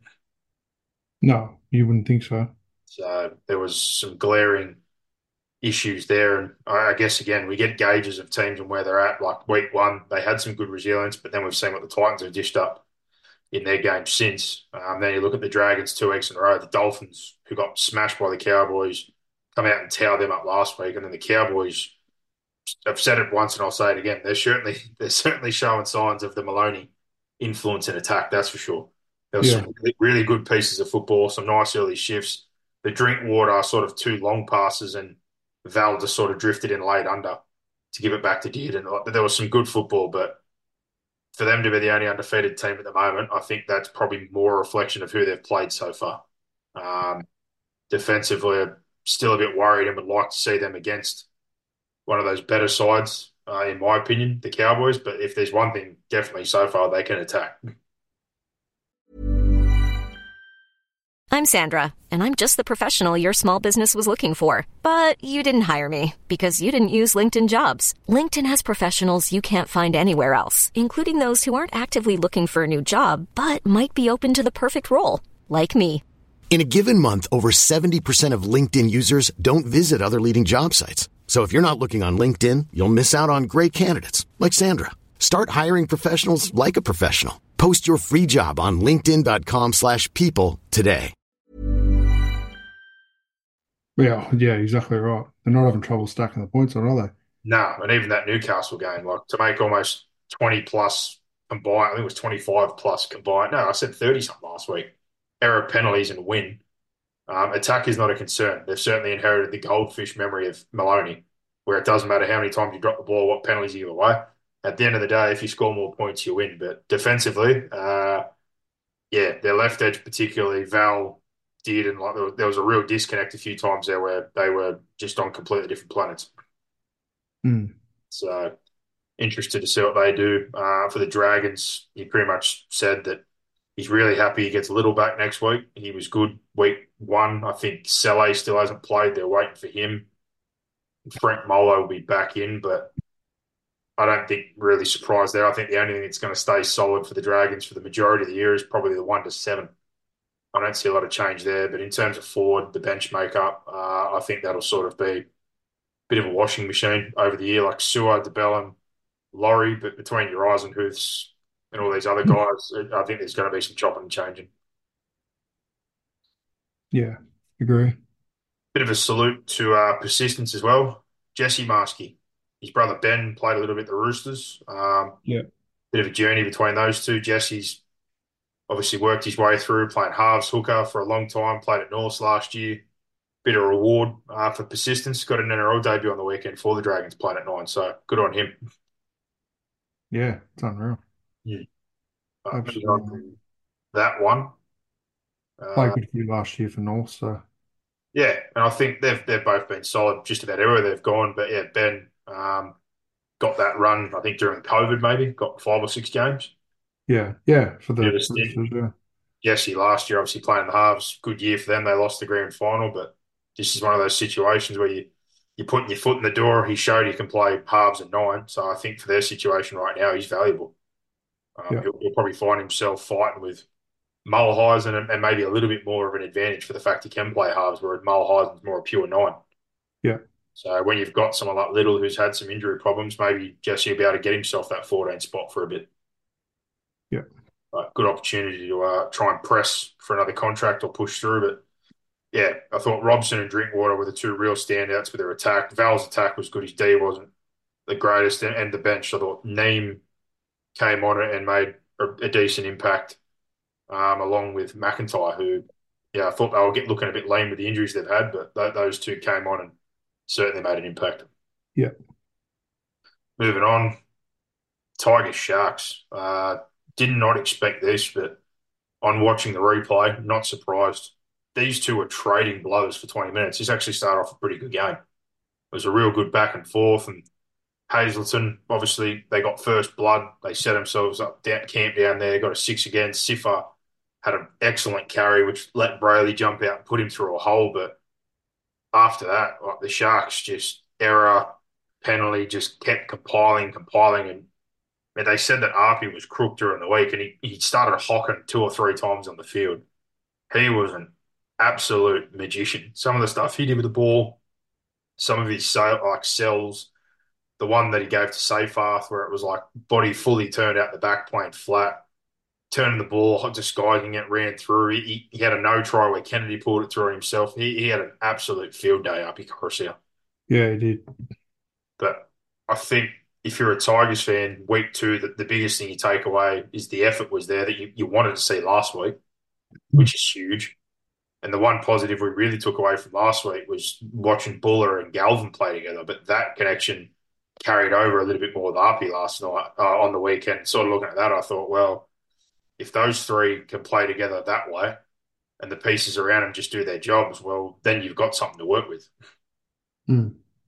no, you wouldn't think so. So there was some glaring issues there. And I guess, again, we get gauges of teams and where they're at. Like week one, they had some good resilience, but then we've seen what the Titans have dished up in their game since. Um, then you look at the Dragons two weeks in a row, the Dolphins, who got smashed by the Cowboys, come out and towel them up last week. And then the Cowboys, I've said it once and I'll say it again, they're certainly, they're certainly showing signs of the Maloney influence in attack, that's for sure. There were Yeah, some really, really good pieces of football, some nice early shifts. The Drinkwater sort of two long passes and Val just sort of drifted in late under to give it back to Dearden. And there was some good football, but for them to be the only undefeated team at the moment, I think that's probably more a reflection of who they've played so far. Um, defensively, I'm still a bit worried and would like to see them against one of those better sides uh, in my opinion, the Cowboys. But if there's one thing, definitely so far, they can attack. I'm Sandra, and I'm just the professional your small business was looking for. But you didn't hire me because you didn't use LinkedIn Jobs. LinkedIn has professionals you can't find anywhere else, including those who aren't actively looking for a new job, but might be open to the perfect role, like me. In a given month, over seventy percent of LinkedIn users don't visit other leading job sites. So if you're not looking on LinkedIn, you'll miss out on great candidates like Sandra. Start hiring professionals like a professional. Post your free job on linkedin.com slash people today. Yeah, yeah, exactly right. They're not having trouble stacking the points on, are they? No, and even that Newcastle game, like to make almost twenty plus combined, I think it was twenty-five plus combined. No, I said thirty something last week. Error penalties and win. Um, attack is not a concern. They've certainly inherited the goldfish memory of Maloney, where it doesn't matter how many times you drop the ball, what penalties you give away. At the end of the day, if you score more points, you win. But defensively, uh, yeah, their left edge particularly, Val did, and like there was, there was a real disconnect a few times there where they were just on completely different planets. Mm. So interested to see what they do. Uh, for the Dragons, he pretty much said that he's really happy he gets Little back next week. He was good week one. I think Saleh still hasn't played. They're waiting for him. Frank Molo will be back in, but I don't think really surprised there. I think the only thing that's going to stay solid for the Dragons for the majority of the year is probably the one to seven. I don't see a lot of change there, but in terms of forward, the bench makeup, uh, I think that'll sort of be a bit of a washing machine over the year, like Sewer, DeBellum, Laurie, but between Uriah and Hooths and all these other guys, I think there's going to be some chopping and changing. Yeah, agree. Bit of a salute to uh, persistence as well. Jesse Marski, his brother Ben played a little bit the Roosters. Um, Yeah. Bit of a journey between those two. Jesse's obviously worked his way through playing halves hooker for a long time, played at Norths last year. Bit of reward uh, for persistence. Got an N R L debut on the weekend for the Dragons playing at nine, so good on him. Yeah, it's unreal. Yeah. Uh, moving on Absolutely. to that one. Played Uh, good for you last year for North, so yeah, and I think they've they've both been solid just about everywhere they've gone. But yeah, Ben um, got that run, I think during COVID maybe, got five or six games. yeah, yeah, for Bit of the a stint. Roosters, yeah. Jesse last year, obviously playing the halves, good year for them. They lost the grand final, but this is one of those situations where you you're putting your foot in the door. He showed he can play halves and nine, so I think for their situation right now, he's valuable. Um, Yeah. he'll, he'll probably find himself fighting with Mulhausen and, and maybe a little bit more of an advantage for the fact he can play halves, whereas Mulhausen's more a pure nine. Yeah. So when you've got someone like Little who's had some injury problems, maybe Jesse will be able to get himself that fourteen spot for a bit. Yeah. But good opportunity to uh, try and press for another contract or push through. But yeah, I thought Robson and Drinkwater were the two real standouts with their attack. Val's attack was good. His D wasn't the greatest. And, and the bench, I thought Neem came on it and made a, a decent impact, um, along with McIntyre, who, yeah, I thought they were get looking a bit lame with the injuries they've had, but th- those two came on and certainly made an impact. Yeah. Moving on, Tigers Sharks. Uh, did not expect this, but on watching the replay, not surprised. These two were trading blows for twenty minutes. This actually started off a pretty good game. It was a real good back and forth, and Hazleton, obviously, they got first blood. They set themselves up, down, camp down there, got a six again. Siffer had an excellent carry, which let Brayley jump out and put him through a hole. But after that, like the Sharks just error, penalty, just kept compiling, compiling. And man, they said that Arpey was crook during the week, and he, he started hocking two or three times on the field. He was an absolute magician. Some of the stuff he did with the ball, some of his sail, like cells, the one that he gave to Seyfarth where it was like body fully turned out the back, playing flat, turning the ball, disguising it, ran through. He, he had a no try where Kennedy pulled it through himself. He, he had an absolute field day up in Coruscant. Yeah, he did. But I think if you're a Tigers fan, week two, the, the biggest thing you take away is the effort was there that you, you wanted to see last week, which is huge. And the one positive we really took away from last week was watching Buller and Galvin play together. But that connection carried over a little bit more with Arpey last night uh, on the weekend. Sort of looking at that, I thought, well, if those three can play together that way and the pieces around them just do their jobs, well, then you've got something to work with. Mm.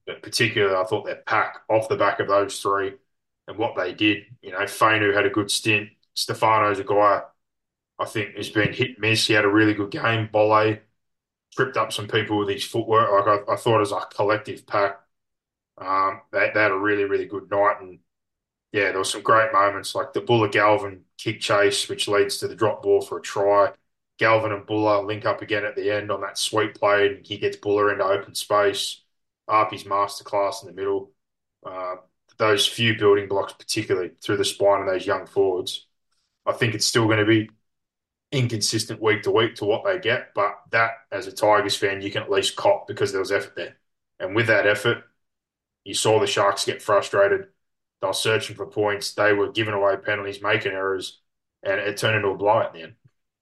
But particularly, I thought their pack off the back of those three and what they did. You know, Fainu had a good stint. Stefano's a guy I think has been hit and miss. He had a really good game. Bolle tripped up some people with his footwork. Like I, I thought as a collective pack, um, they, they had a really, really good night. And yeah, there were some great moments like the Buller Galvin kick chase, which leads to the drop ball for a try. Galvin and Buller link up again at the end on that sweep play, and he gets Buller into open space. Arpie's masterclass in the middle. Uh, those few building blocks, particularly through the spine of those young forwards, I think it's still going to be inconsistent week to week to what they get. But that, as a Tigers fan, you can at least cop because there was effort there. And with that effort, you saw the Sharks get frustrated. They were searching for points. They were giving away penalties, making errors, and it turned into a blowout in the end.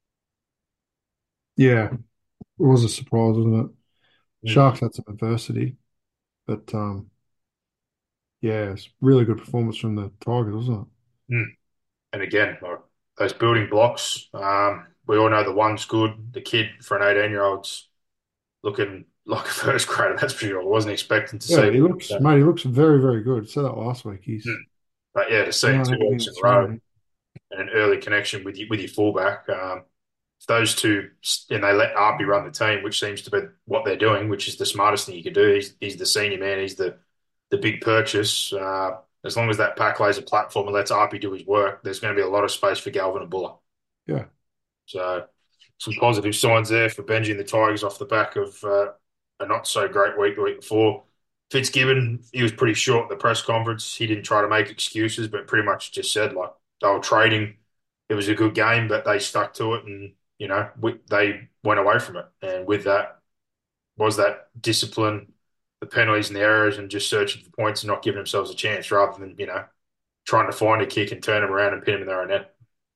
Yeah, it was a surprise, wasn't it? Mm. Sharks had some adversity, but um, yeah, it's really good performance from the Tigers, wasn't it? Mm. And again, like those building blocks, um, we all know the one's good. The kid for an eighteen-year-old's looking like a first grader. That's for sure. I wasn't expecting to Yeah, see. he looks, mate, he looks very, very good. I said that last week. He's Mm. But yeah, to see you it know, two everything weeks in that's a row wrong. and an early connection with you, with your fullback, um, if those two, and they let Arby run the team, which seems to be what they're doing, which is the smartest thing you could do. He's, he's the senior man. He's the the big purchase. Uh, as long as that pack lays a platform and lets Arby do his work, there's going to be a lot of space for Galvin and Buller. Yeah, So some positive signs there for Benji and the Tigers off the back of uh, a not so great week the week before. Fitzgibbon, he was pretty short at the press conference. He didn't try to make excuses, but pretty much just said like they were trading. It was a good game, but they stuck to it, and you know we, they went away from it. And with that was that discipline, the penalties and the errors, and just searching for points and not giving themselves a chance, rather than you know trying to find a kick and turn them around and pin them in their own net.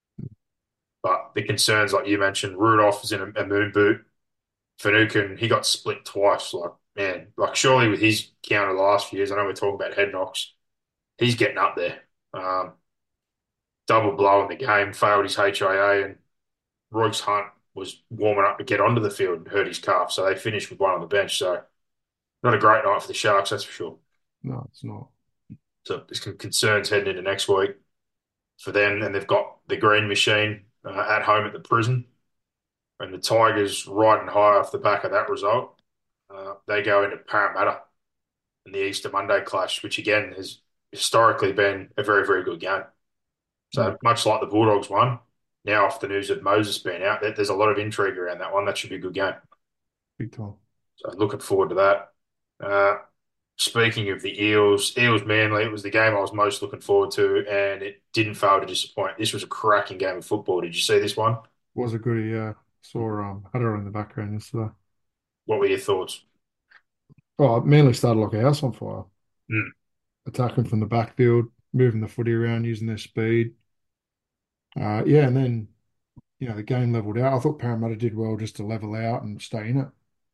But the concerns, like you mentioned, Rudolph is in a, a moon boot. Finucane, he got split twice. Like, man, like surely with his counter the last few years, I know we're talking about head knocks, he's getting up there. Um, double blow in the game, failed his H I A, and Royce Hunt was warming up to get onto the field and hurt his calf. So they finished with one on the bench. So not a great night for the Sharks, that's for sure. no, it's not. So there's some concerns heading into next week for them. And they've got the Green Machine uh, at home at the Prison. And the Tigers riding high off the back of that result. Uh, they go into Parramatta in the Easter Monday clash, which again has historically been a very, very good game. So Mm. much like the Bulldogs one, now off the news of Moses being out, there's a lot of intrigue around that one. That should be a good game. Big time. So looking forward to that. Uh, speaking of the Eels, Eels Manly, it was the game I was most looking forward to, and it didn't fail to disappoint. This was a cracking game of football. Did you see this one? Was a goodie. Yeah, saw um had her in the background yesterday. What were your thoughts? Oh, Manly started like a house on fire, Mm. attacking from the backfield, moving the footy around, using their speed. Uh, yeah, and then you know the game leveled out. I thought Parramatta did well just to level out and stay in it.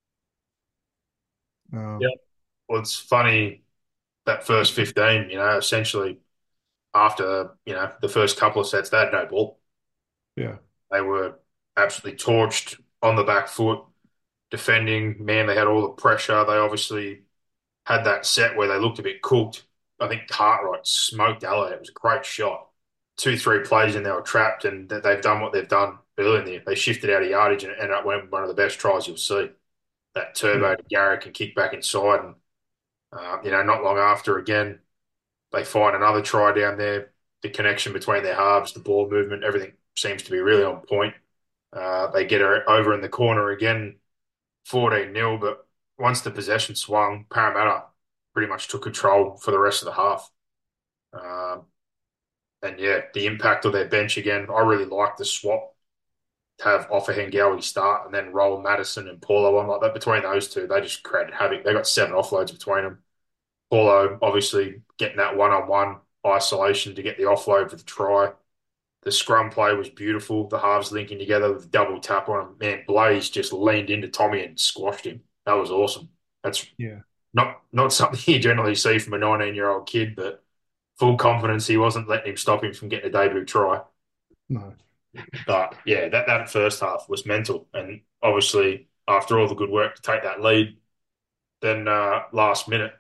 Yeah. Um, Well, it's funny that first fifteen, you know, essentially after, you know, the first couple of sets, they had no ball. yeah, They were absolutely torched on the back foot, defending. Man, they had all the pressure. They obviously had that set where they looked a bit cooked. I think Cartwright smoked Alley. It was a great shot. Two, three plays and they were trapped, and they've done what they've done early in the year. They shifted out of yardage and ended up winning one of the best tries you'll see. That turbo yeah, to Garrick and kick back inside. And, uh, you know, not long after, again, they find another try down there. The connection between their halves, the ball movement, everything seems to be really on point. Uh, they get her over in the corner again, fourteen nil, but once the possession swung, Parramatta pretty much took control for the rest of the half. Um, and yeah, the impact of their bench again, I really like the swap to have Offahengawi start and then roll Madison and Paulo on like that. Between those two, they just created havoc. They got seven offloads between them. Paulo obviously getting that one-on-one isolation to get the offload for the try. The scrum play was beautiful. The halves linking together with double tap on him. Man, Blaze just leaned into Tommy and squashed him. That was awesome. That's yeah. not not something you generally see from a nineteen-year-old kid, but full confidence he wasn't letting him stop him from getting a debut try. No, But yeah, that, that first half was mental. And obviously, after all the good work to take that lead, then uh, last minute,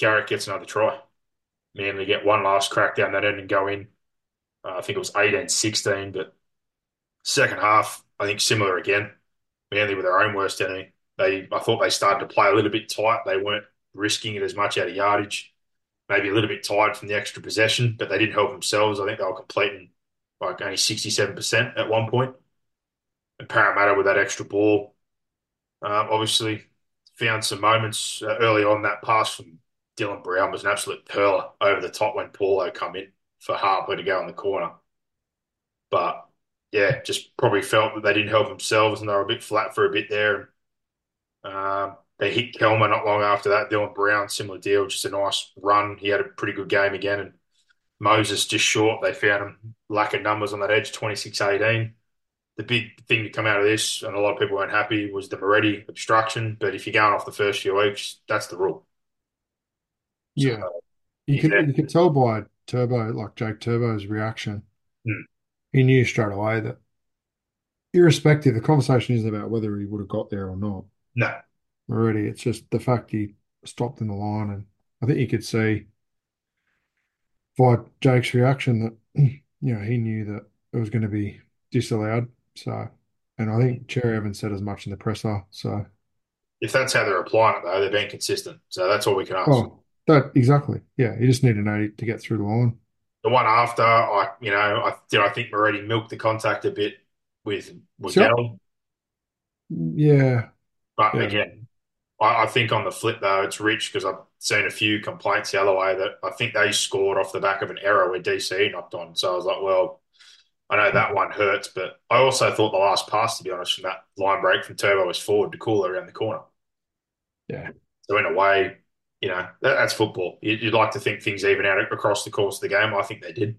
Garrett gets another try. Manly get one last crack down that end and go in. Uh, I think it was eighteen sixteen, but second half, I think similar again. Manly were their own worst enemy. They, I thought they started to play a little bit tight. They weren't risking it as much out of yardage. Maybe a little bit tired from the extra possession, but they didn't help themselves. I think they were completing like only sixty-seven percent at one point. And Parramatta with that extra ball, um, obviously found some moments uh, early on. That pass from Dylan Brown was an absolute perler over the top when Paulo come in for Harper to go in the corner. But yeah, just probably felt that they didn't help themselves and they were a bit flat for a bit there. And um, they hit Kelmer not long after that. Dylan Brown, similar deal, just a nice run. He had a pretty good game again. And Moses just short. They found him lacking numbers on that edge, twenty-six eighteen. The big thing to come out of this, and a lot of people weren't happy, was the Moretti obstruction. But if you're going off the first few weeks, that's the rule. So, Yeah, you yeah. can you can tell by Turbo, like Jake Turbo's reaction. Hmm. He knew straight away that, irrespective, the conversation isn't about whether he would have got there or not. No. Already, it's just the fact he stopped in the line, and I think you could see by Jake's reaction that you know he knew that it was going to be disallowed. So, and I think Cherry Evans said as much in the presser. So, If that's how they're applying it, though, they're being consistent. So that's all we can ask. oh, that exactly, yeah. You just need to know to get through the line. The one after, I you know, I did I think Moretti milked the contact a bit with So, Waddell. yeah, But yeah, again, I, I think on the flip, though, it's rich because I've seen a few complaints the other way that I think they scored off the back of an error where D C knocked on. So I was like, well, I know that one hurts, but I also thought the last pass, to be honest, from that line break from Turbo was forward to Cooler around the corner. yeah, So in a way, you know, that, that's football. You, you'd like to think things even out across the course of the game. I think they did.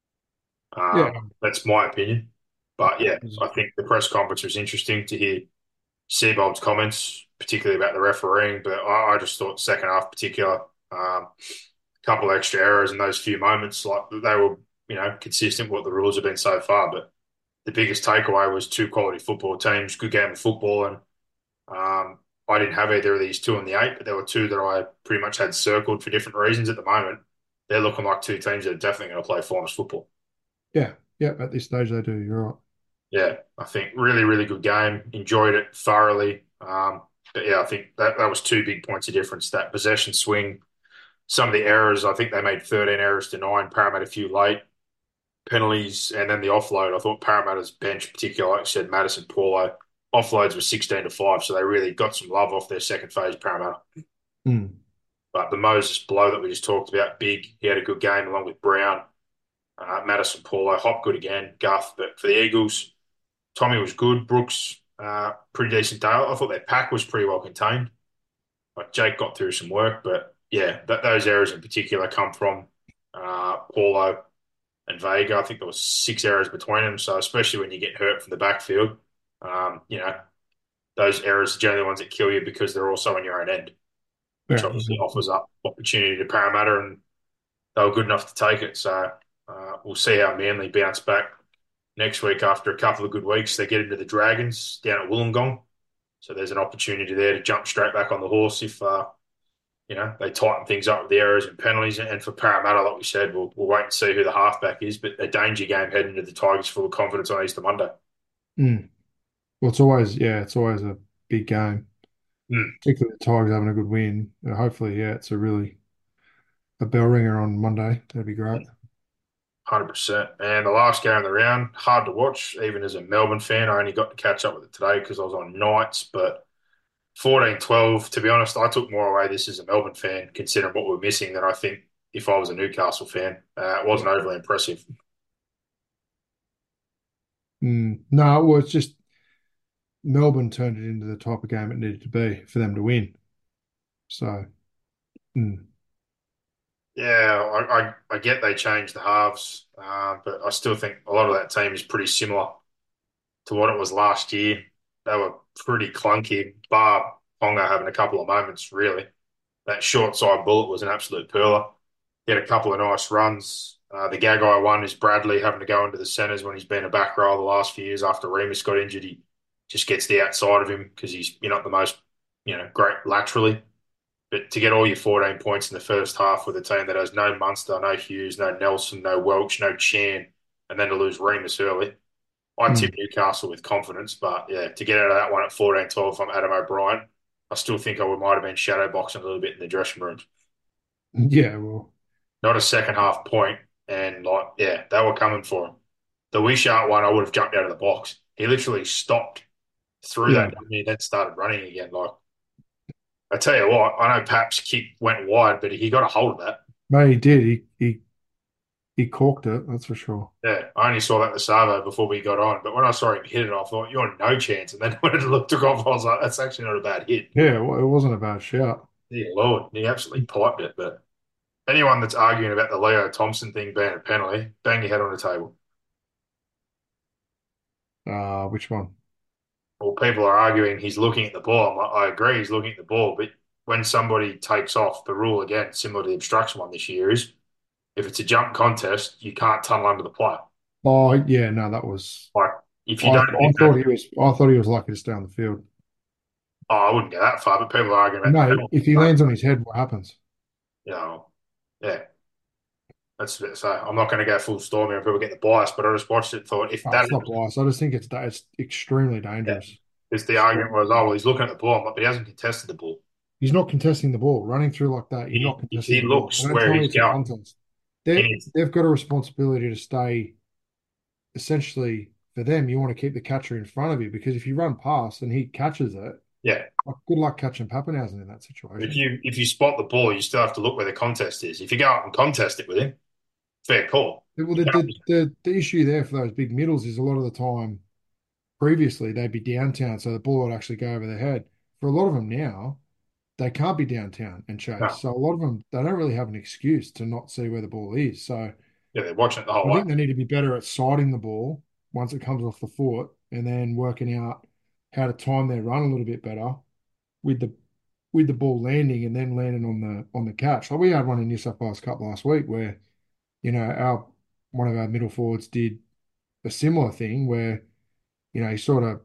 yeah. Um, that's my opinion. But yeah, I think the press conference was interesting to hear Seabold's comments, particularly about the refereeing. But I, I just thought second half, particular, um, couple extra errors in those few moments, like they were, you know, consistent with what the rules have been so far. But the biggest takeaway was two quality football teams, good game of football, and um, I didn't have either of these two on the eight, but there were two that I pretty much had circled for different reasons at the moment. They're looking like two teams that are definitely going to play finals football. Yeah, yeah, at this stage they do. You're right. Yeah, I think really, really good game. Enjoyed it thoroughly. Um, but yeah, I think that, that was two big points of difference. That possession swing, some of the errors, I think they made thirteen errors to nine. Parramatta a few late penalties, and then the offload. I thought Parramatta's bench, particularly, like I said, Madison, Paulo, offloads were sixteen to five, so they really got some love off their second phase, Parramatta. Mm. But the Moses blow that we just talked about, big. He had a good game along with Brown, uh, Madison, Paulo, Hopgood again, Guth. But for the Eagles, Tommy was good. Brooks, uh, pretty decent day. I thought their pack was pretty well contained. Like Jake got through some work, but yeah, that, those errors in particular come from uh, Paulo and Vega. I think there was six errors between them. So especially when you get hurt from the backfield, um, you know, those errors are generally the ones that kill you because they're also on your own end, which Yeah, obviously offers up opportunity to Parramatta, and they were good enough to take it. So uh, we'll see how Manly bounce back next week after a couple of good weeks. They get into the Dragons down at Wollongong. So there's an opportunity there to jump straight back on the horse if, uh, you know, they tighten things up with the errors and penalties. And for Parramatta, like we said, we'll, we'll wait and see who the halfback is. But a danger game heading into the Tigers full of confidence on Easter Monday. mm. Well, it's always yeah, it's always a big game. Mm. Particularly the Tigers having a good win. And hopefully, yeah, it's a really a bell ringer on Monday. That'd be great. one hundred percent. And the last game of the round, hard to watch, even as a Melbourne fan. I only got to catch up with it today because I was on nights. But fourteen twelve, to be honest, I took more away this as a Melbourne fan, considering what we're missing, than I think if I was a Newcastle fan. Uh, it wasn't overly impressive. Mm. No, well, it's just Melbourne turned it into the type of game it needed to be for them to win. So, mm. Yeah, I, I, I get they changed the halves, uh, but I still think a lot of that team is pretty similar to what it was last year. They were pretty clunky, bar Ponga having a couple of moments, really. That short side bullet was an absolute perler. He had a couple of nice runs. Uh, the Gagai one is Bradley having to go into the centres when he's been a back row the last few years after Remus got injured. He just gets the outside of him because he's you're not the most, you know, great laterally. But to get all your fourteen points in the first half with a team that has no Munster, no Hughes, no Nelson, no Welch, no Chan, and then to lose Remus early, I tip Mm. Newcastle with confidence. But yeah, to get out of that one at fourteen twelve from Adam O'Brien, I still think I would might have been shadow boxing a little bit in the dressing rooms. Yeah, well, Not a second half point, and like yeah, they were coming for him. The Wishart one, I would have jumped out of the box. He literally stopped through yeah. that, and then started running again. Like I tell you what, I know Pap's kick went wide, but he got a hold of that. No, he did. He he he corked it. That's for sure. Yeah, I only saw that in the Savo before we got on, but when I saw him hit it, I thought you're no chance. And then when it looked took off, I was like, that's actually not a bad hit. Yeah, well, it wasn't a bad shout. Yeah, Lord, he absolutely piped it. But anyone that's arguing about the Leo Thompson thing being a penalty, bang your head on the table. Uh, which one? Well, people are arguing he's looking at the ball. I'm like, I agree, he's looking at the ball, but when somebody takes off, the rule again, similar to the obstruction one this year, is if it's a jump contest, you can't tunnel under the play. Oh, yeah, no, that was. Like if you I, don't I hit thought that, he was. I thought he was lucky to stay on the field. oh, I wouldn't go that far. But people are arguing about the No, penalty. if he But, lands on his head, what happens? you know, yeah, that's a bit. So I'm not going to go full storm here and people get the bias, but I just watched it and thought if Oh, that, it's not biased. I just think it's it's extremely yeah, dangerous. if the argument was, oh well, he's looking at the ball, but he hasn't contested the ball. He's not contesting the ball. Running through like that, you're If, not if contesting he the ball. looks So don't where tell me he's it's a going, contest. he They needs, they've got a responsibility to stay. Essentially, for them, you want to keep the catcher in front of you because if you run past and he catches it, yeah. like, good luck catching Pappenhausen in that If situation. you if you spot the ball, you still have to look where the contest is. If you go up and contest it with him, fair call. Well, You the, can't the, the, the issue there for those big middles is a lot of the time, previously, they'd be downtown, so the ball would actually go over their head. For a lot of them now, they can't be downtown and chase. no. So a lot of them, they don't really have an excuse to not see where the ball is. So Yeah, they're watching it the whole I way. think they need to be better at sighting the ball once it comes off the foot and then working out how to time their run a little bit better with the with the ball landing and then landing on the on the catch. Like we had one in New South Wales Cup last week where, you know, our one of our middle forwards did a similar thing where, you know, he sort of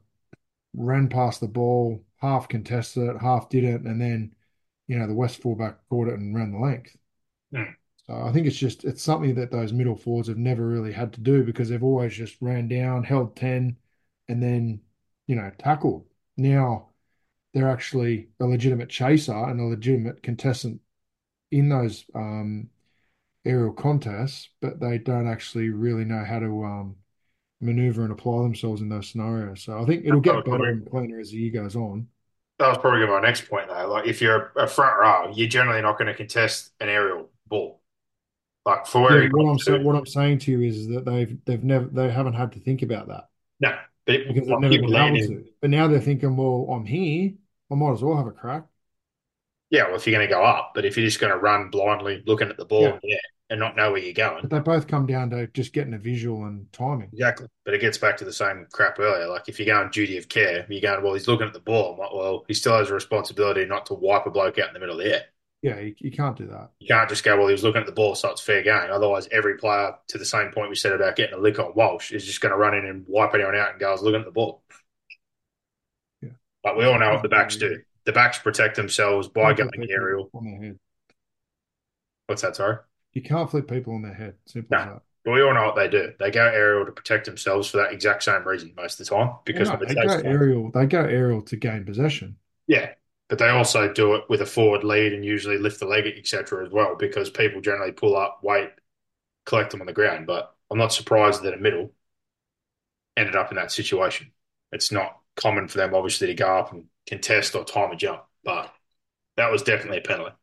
ran past the ball, half contested it, half didn't, and then, you know, the West fullback caught it and ran the length. Hmm. So I think it's just it's something that those middle forwards have never really had to do because they've always just ran down, held ten, and then, you know, tackled. Now they're actually a legitimate chaser and a legitimate contestant in those um, aerial contests, but they don't actually really know how to um, maneuver and apply themselves in those scenarios. So I think it'll That was get better probably and cleaner as the year goes on. that was probably my next point though. Like if you're a front row, you're generally not going to contest an aerial ball. Like for Yeah, where he what got I'm to, saying, what I'm saying to you is that they've they've never they haven't had to think about that no, but because they've like never you been able landing. to. But now they're thinking, well, I'm here, I might as well have a crack. Yeah, well, if you're going to go up, but if you're just going to run blindly looking at the ball Yeah, in the air and not know where you're but going, they both come down to just getting a visual and timing. exactly. But it gets back to the same crap earlier. Like if you're going duty of care, you're going, well, he's looking at the ball. I'm like, well, he still has a responsibility not to wipe a bloke out in the middle of the air. Yeah, you, you can't do that. You can't just go, well, he was looking at the ball, so it's fair game. Otherwise, every player, to the same point we said about getting a lick on Walsh, is just going to run in and wipe anyone out and go, I was looking at the ball. Yeah, But we yeah, all know what the backs definitely. do. The backs protect themselves You by can't flip going people aerial. on their head. What's that, sorry? You can't flip people on their head. Simple as No. that. But we all know what they do. They go aerial to protect themselves for that exact same reason most of the time Well, because no, when the they go chase comes, aerial. They go aerial to gain possession. yeah. But they also do it with a forward lead and usually lift the leg, et cetera, as well, because people generally pull up, wait, collect them on the ground. But I'm not surprised that a middle ended up in that situation. It's not common for them, obviously, to go up and contest or time a jump, but that was definitely a penalty.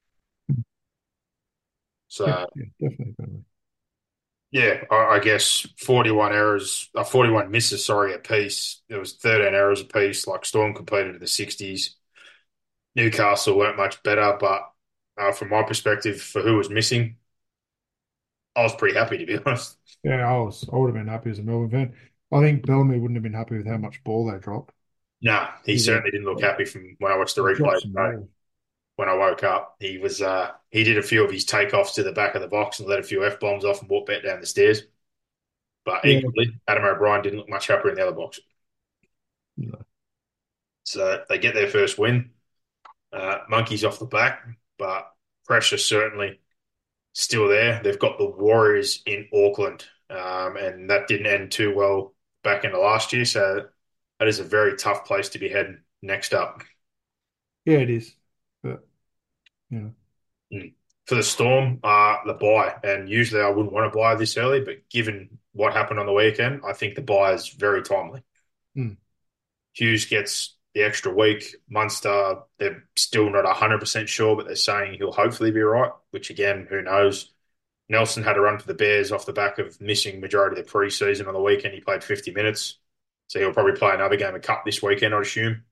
Yeah, So, yeah, definitely. Definitely. yeah, I, I guess forty-one errors, uh, forty-one misses, sorry, a piece. There was thirteen errors a piece, like Storm completed in the sixties. Newcastle weren't much better, but uh, from my perspective, for who was missing, I was pretty happy, to be honest. Yeah, I was. I would have been happy as a Melbourne fan. I think Bellamy wouldn't have been happy with how much ball they dropped. Nah, he They, certainly didn't look happy from when I watched the they dropped replay some today. balls. When I woke up, he was uh, he did a few of his takeoffs to the back of the box and let a few F bombs off and walked back down the stairs. But Yeah, equally, Adam O'Brien didn't look much happier in the other box. no. So they get their first win. Uh, Monkeys off the back, but pressure certainly still there. They've got the Warriors in Auckland, um, and that didn't end too well back into last year. So that is a very tough place to be heading next up. Yeah, it is. But you know, Mm. For the Storm, uh, the buy, and usually I wouldn't want to buy this early, but given what happened on the weekend, I think the buy is very timely. mm, Hughes gets the extra week. Munster, they're still not one hundred percent sure, but they're saying he'll hopefully be right, which again, who knows? Nelson had a run for the Bears off the back of missing majority of the preseason on the weekend. He played fifty minutes, so he'll probably play another game of Cup this weekend, I'd assume.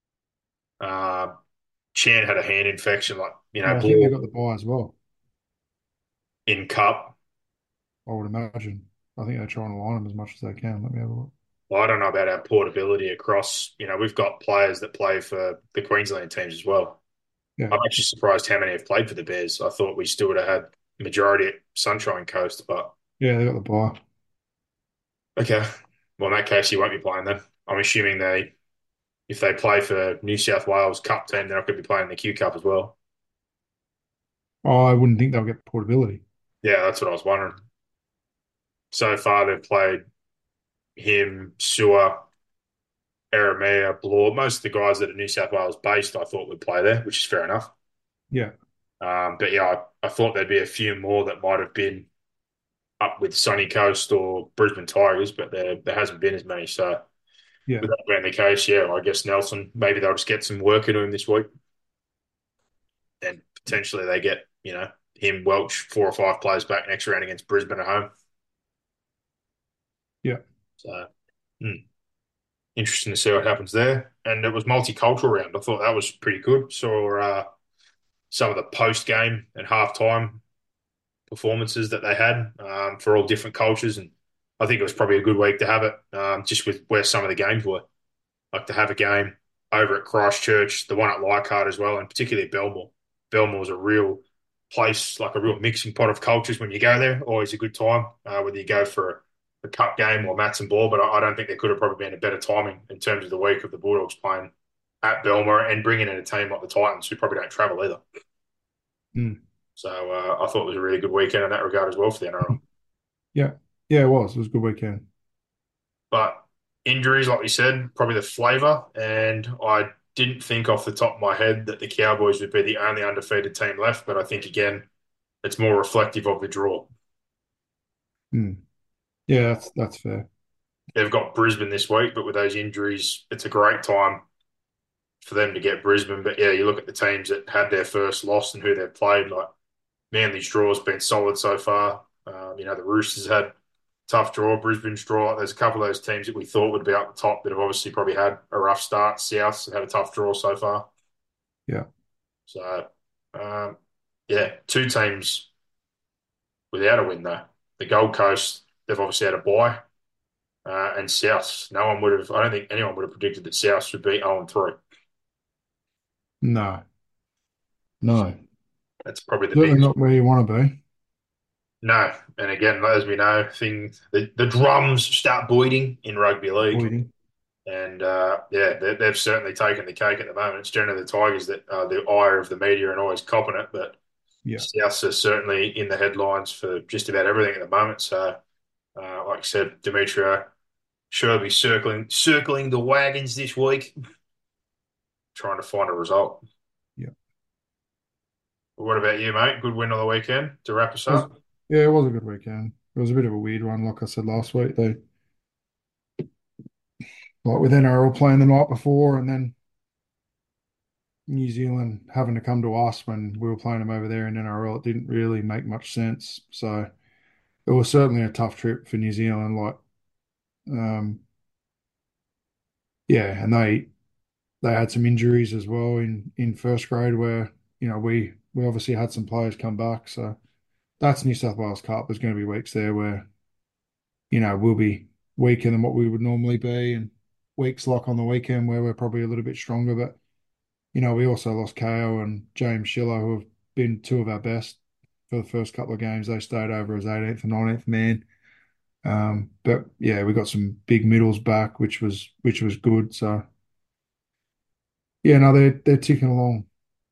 Uh, Chan had a hand infection, like, you know, well, I think they've ball got the buy as well. in Cup. I would imagine. I think they're trying to line them as much as they can. Let me have a look. Well, I don't know about our portability across, you know, we've got players that play for the Queensland teams as well. Yeah, I'm actually surprised how many have played for the Bears. I thought we still would have had majority at Sunshine Coast, but yeah, they got the buy. okay. Well, in that case, he won't be playing then. I'm assuming they, if they play for New South Wales Cup team, they're not going to be playing the Q Cup as well. Oh, I wouldn't think they'll get portability. Yeah, that's what I was wondering. So far, they've played him, Sewer, Aramea, Blore. Most of the guys that are New South Wales based, I thought would play there, which is fair enough. Yeah, Um, but yeah, I, I thought there'd be a few more that might have been up with Sunny Coast or Brisbane Tigers, but there there hasn't been as many. So yeah, with that being the case, yeah, I guess Nelson, maybe they'll just get some work into him this week, and potentially they get, you know, him, Welch, four or five players back next round against Brisbane at home. yeah. So hmm, interesting to see what happens there. And it was multicultural round. I thought that was pretty good. Saw uh, some of the post game and halftime performances that they had um, for all different cultures, and I think it was probably a good week to have it, um, just with where some of the games were. Like to have a game over at Christchurch, the one at Leichhardt as well, and particularly at Belmore. Belmore's a real place, like a real mixing pot of cultures when you go there. Always a good time, uh, whether you go for a cup game or mats and ball. But I, I don't think there could have probably been a better timing in terms of the week of the Bulldogs playing at Belmore and bringing in a team like the Titans, who probably don't travel either. Mm. So uh, I thought it was a really good weekend in that regard as well for the N R L. Yeah, yeah, it was. It was a good weekend. But injuries, like we said, probably the flavour. And I didn't think off the top of my head that the Cowboys would be the only undefeated team left. But I think, again, it's more reflective of the draw. Mm. Yeah, that's that's fair. They've got Brisbane this week, but with those injuries, it's a great time for them to get Brisbane. But yeah, you look at the teams that had their first loss and who they've played, like Manly's draw has been solid so far. Um, you know, the Roosters had tough draw, Brisbane's draw. There's a couple of those teams that we thought would be up the top that have obviously probably had a rough start. South's had a tough draw so far. Yeah, So, um, yeah, two teams without a win though. The Gold Coast, they've obviously had a bye, uh, and South. No one would have. I don't think anyone would have predicted that South would be zero and three. no, no, That's probably the certainly biggest. not where you want to be. No, and again, as we know, thing the, the drums start beating in rugby league. Avoiding. And uh, yeah, they, they've certainly taken the cake at the moment. It's generally the Tigers that are the ire of the media and always copping it, but Yeah, Souths are certainly in the headlines for just about everything at the moment. So, uh, like I said, Demetrio sure be circling circling the wagons this week, trying to find a result. yeah. But what about you, mate? Good win on the weekend to wrap us It was, up. yeah, it was a good weekend. It was a bit of a weird one, like I said last week. They like with N R L playing the night before, and then New Zealand having to come to us when we were playing them over there in N R L. It didn't really make much sense. So it was certainly a tough trip for New Zealand. Like, um, yeah, and they they had some injuries as well in in first grade where you know we we obviously had some players come back. So that's New South Wales Cup. There's going to be weeks there where you know we'll be weaker than what we would normally be, and weeks like on the weekend where we're probably a little bit stronger. But you know we also lost K O and James Schiller, who have been two of our best for the first couple of games. They stayed over as eighteenth and nineteenth man. Um, but yeah, we got some big middles back, which was which was good. So yeah, no, they're they're ticking along.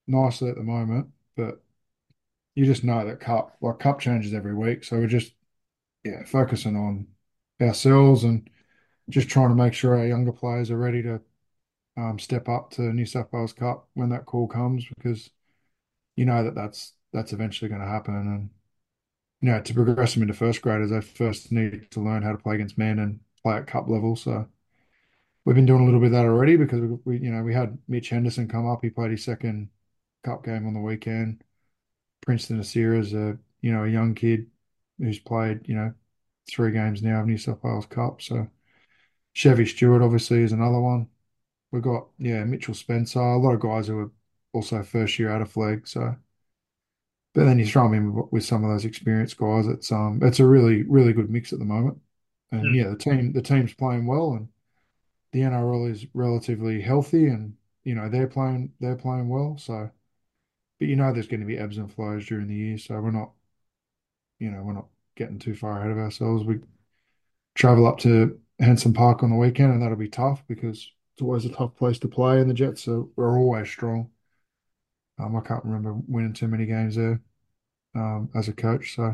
nicely at the moment, but you just know that cup like cup changes every week, so we're just yeah focusing on ourselves and just trying to make sure our younger players are ready to um, step up to New South Wales Cup when that call comes, because you know that that's that's eventually going to happen, and you know to progress them into first graders, they first need to learn how to play against men and play at cup level. So we've been doing a little bit of that already because we, we you know we had Mitch Henderson come up. He played his second cup game on the weekend. Princeton Asira is a you know a young kid who's played you know three games now of New South Wales Cup. So Chevy Stewart obviously is another one. We've got yeah Mitchell Spencer, a lot of guys who are also first year out of flag. So, but then you throw them in with some of those experienced guys. It's um it's a really really good mix at the moment. And Hmm. yeah, the team the team's playing well, and the N R L is relatively healthy, and you know they're playing they're playing well. So, but you know there's going to be ebbs and flows during the year, so we're not you know we're not getting too far ahead of ourselves. We travel up to Henson Park on the weekend, and that'll be tough because it's always a tough place to play, and the Jets are, are always strong. Um, I can't remember winning too many games there um, as a coach. So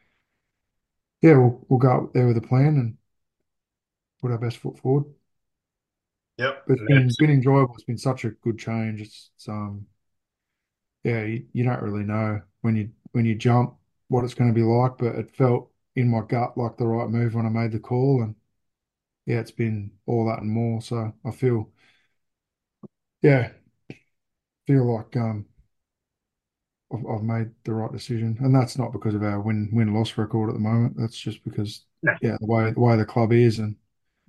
yeah, we'll we'll go up there with a plan and put our best foot forward. Yep. But it's And been that's, been enjoyable. It's been such a good change. It's, it's um yeah, you, you don't really know when you when you jump what it's going to be like, but it felt in my gut like the right move when I made the call, and yeah, it's been all that and more. So I feel yeah, feel like um I've, I've made the right decision, and that's not because of our win win loss record at the moment. That's just because no. yeah, the way the way the club is, and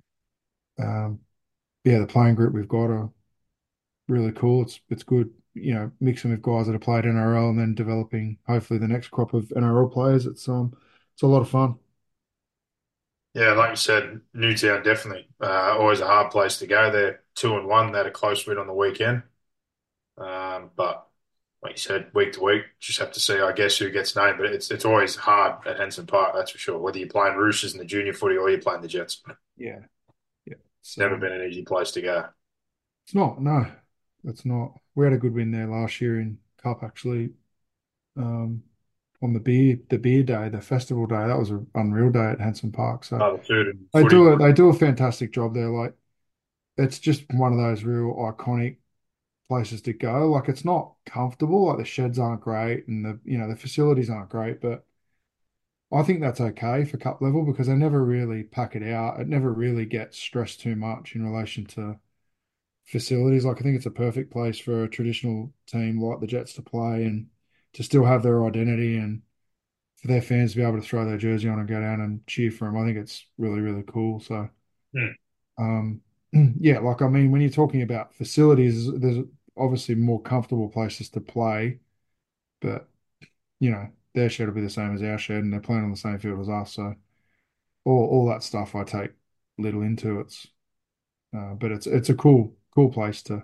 um, yeah, the playing group we've got are really cool. It's it's good, you know, mixing with guys that have played N R L and then developing hopefully the next crop of N R L players. It's um it's a lot of fun. Yeah, like you said, Newtown definitely uh, always a hard place to go. They're two and one. They had a close win on the weekend, um, but like you said, week to week, just have to see, I guess, who gets named. But it's it's always hard at Henson Park, that's for sure. Whether you're playing Roosters in the junior footy or you're playing the Jets, Yeah, yeah. it's It's never um been an easy place to go. it's not no, it's not. We had a good win there last year in Cup actually. Um, on the beer the beer day, the festival day. That was an unreal day at Hanson Park. So Oh, the food and they footy. do it. They do a fantastic job there. Like it's just one of those real iconic places to go. Like it's not comfortable. Like the sheds aren't great, and the you know the facilities aren't great. But I think that's okay for cup level because they never really pack it out. It never really gets stressed too much in relation to facilities. Like I think it's a perfect place for a traditional team like the Jets to play and to still have their identity and for their fans to be able to throw their jersey on and go down and cheer for them. I think it's really, really cool. So, Hmm. um, yeah, like I mean, when you're talking about facilities, there's obviously more comfortable places to play, but you know, their shed will be the same as our shed, and they're playing on the same field as us. So, all all that stuff I take little into it's, uh, but it's it's a cool cool place to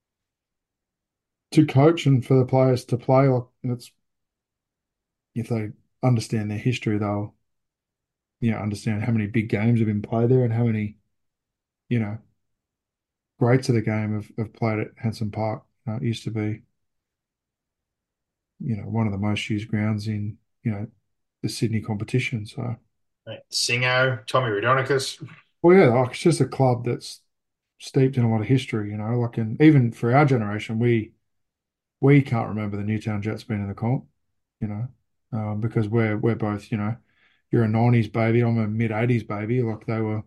to coach and for the players to play. Like it's if they understand their history, they'll you know understand how many big games have been played there and how many you know greats of the game have, have played at Hanson Park. Uh, it used to be, you know, one of the most used grounds in, you know, the Sydney competition. So, Singo, Tommy Raudonikis. well, yeah, like it's just a club that's steeped in a lot of history, you know, like, and even for our generation, we we can't remember the Newtown Jets being in the comp, you know, um, because we're we're both, you know, you're a nineties baby, I'm a mid eighties baby. Like they were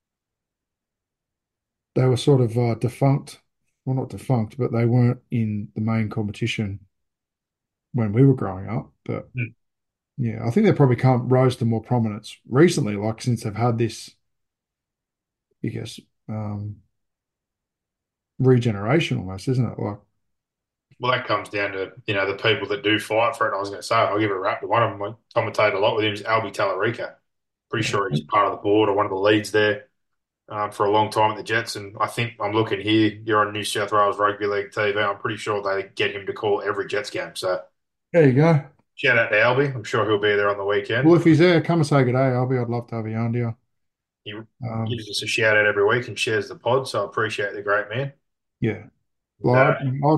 they were sort of uh, defunct, well, not defunct, but they weren't in the main competition when we were growing up. But Hmm. yeah, I think they probably come rose to more prominence recently, like since they've had this, I guess, um, regeneration almost, isn't it? Like, Well, that comes down to, you know, the people that do fight for it. And I was going to say, I'll give it a rap to one of them. I commentated a lot with him is Albie Tallarica. Pretty yeah, sure he's part of the board or one of the leads there um, for a long time at the Jets. And I think I'm looking here, you're on New South Wales Rugby League T V. I'm pretty sure they get him to call every Jets game. So there you go. shout out to Albie. I'm sure he'll be there on the Well, weekend. if he's there, come and say good day, Albie. I'd love to have you on, dear. He Um, gives us a shout out every week and shares the pod. So I appreciate the great man. yeah, And, uh, like I've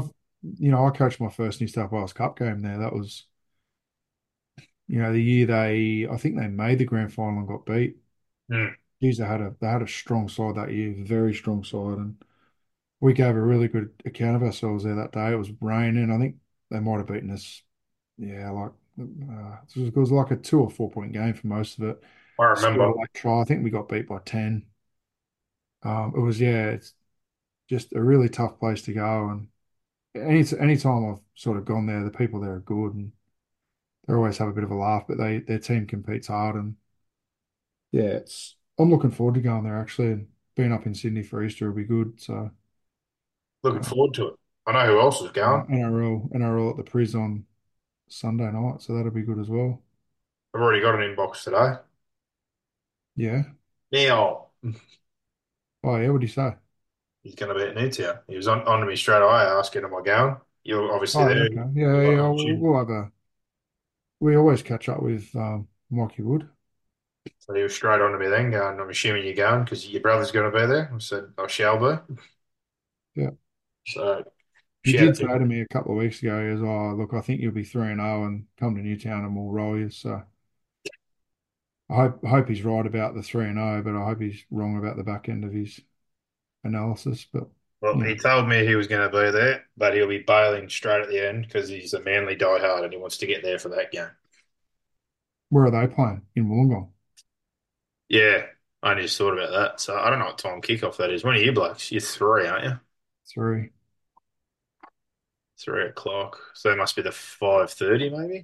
you know, I coached my first New South Wales Cup game there. That was, you know, the year they, I think they made the grand final and got beat. Hmm. Geez, they had a they had a strong side that year, very strong side, and we gave a really good account of ourselves there that day. It was raining. I think they might have beaten us. Yeah, like uh, it was like a two or four point game for most of it. I Scored remember. a late try. I think we got beat by ten. Um, it was yeah, it's just a really tough place to go. And any any time I've sort of gone there, the people there are good and they always have a bit of a laugh. But they their team competes hard, and yeah, it's I'm looking forward to going there actually. And being up in Sydney for Easter will be good. So Looking uh, forward to it. I know who else is uh, going. N R L N R L at the Priz on Sunday night, so that'll be good as well. I've already got an inbox today. Yeah. Now Oh yeah. What do you say? he's going to be at Newtown. He was on, on to me straight away asking, am I going? You're obviously Oh yeah. there. Okay. Yeah. You've got an Yeah. We'll, opportunity. we'll have a. We always catch up with um, Mikey Wood. So he was straight on to me then going, I'm assuming you're going because your brother's going to be there. I said, I shall be. Yeah. So He shout did out say to to me a couple of weeks ago, he goes, "Oh, look, I think you'll be three and zero, and come to Newtown and we'll roll you." So I hope I hope he's right about the three and zero, but I hope he's wrong about the back end of his analysis. But Well, you he know, told me he was going to be there, but he'll be bailing straight at the end because he's a Manly diehard and he wants to get there for that game. where are they playing in Wollongong? Yeah, I only just thought about that. So I don't know what time kickoff that is. When are you blokes? You're three, aren't you? Three. Three o'clock. So that must be the five thirty, maybe.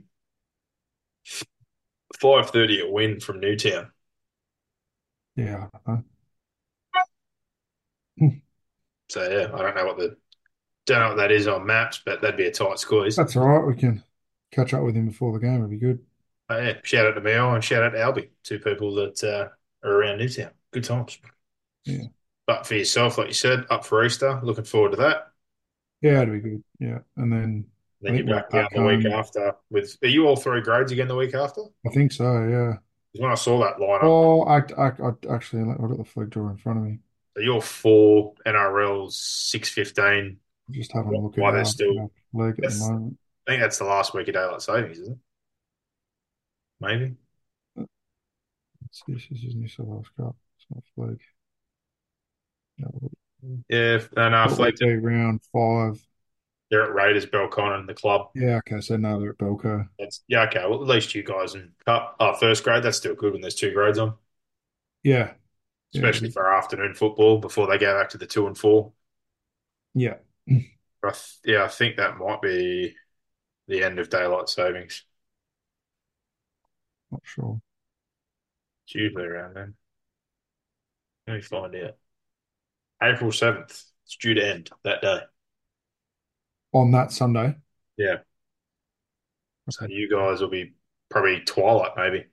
Five thirty at Win from Newtown. Yeah, I don't know. So yeah, I don't know what the don't know what that is on maps, but that'd be a tight squeeze. That's all right. We can catch up with him before the game. It'll be good. Oh, yeah, shout out to Mel and shout out to Albie, two people that uh, are around Newtown. Good times. Yeah, But for yourself, like you said, up for Easter. Looking forward to that. yeah, it'll be good. Yeah, and then I Then think you're we're back down back the week home. after with. Are you all three grades again the week after? I think so. Yeah. Because when I saw that lineup, Oh, I, I, I actually, I've got the flag drawer in front of me. so you're four N R Ls, six fifteen. Just having a look at Why they're our, still. our flag at the That's, moment. I think that's the last week of daylight savings, isn't it? Maybe. Let's see, this is New South Wales Cup. It's not flag. No, Yeah, and uh, what would Fleet, it be? Round five. they're at Raiders, Belconnen, the club. Yeah, okay, so now they're at Belco. That's yeah, okay. Well, at least you guys in cup, uh, first grade. That's still good when there's two grades on, Yeah, yeah, especially for afternoon football before they go back to the two and four. yeah. I th- yeah, I think that might be the end of daylight savings. Not sure. It's usually around then. Let me find out. April seventh. It's due to end that day. On that Sunday. Yeah. So Okay. you guys will be probably twilight, maybe.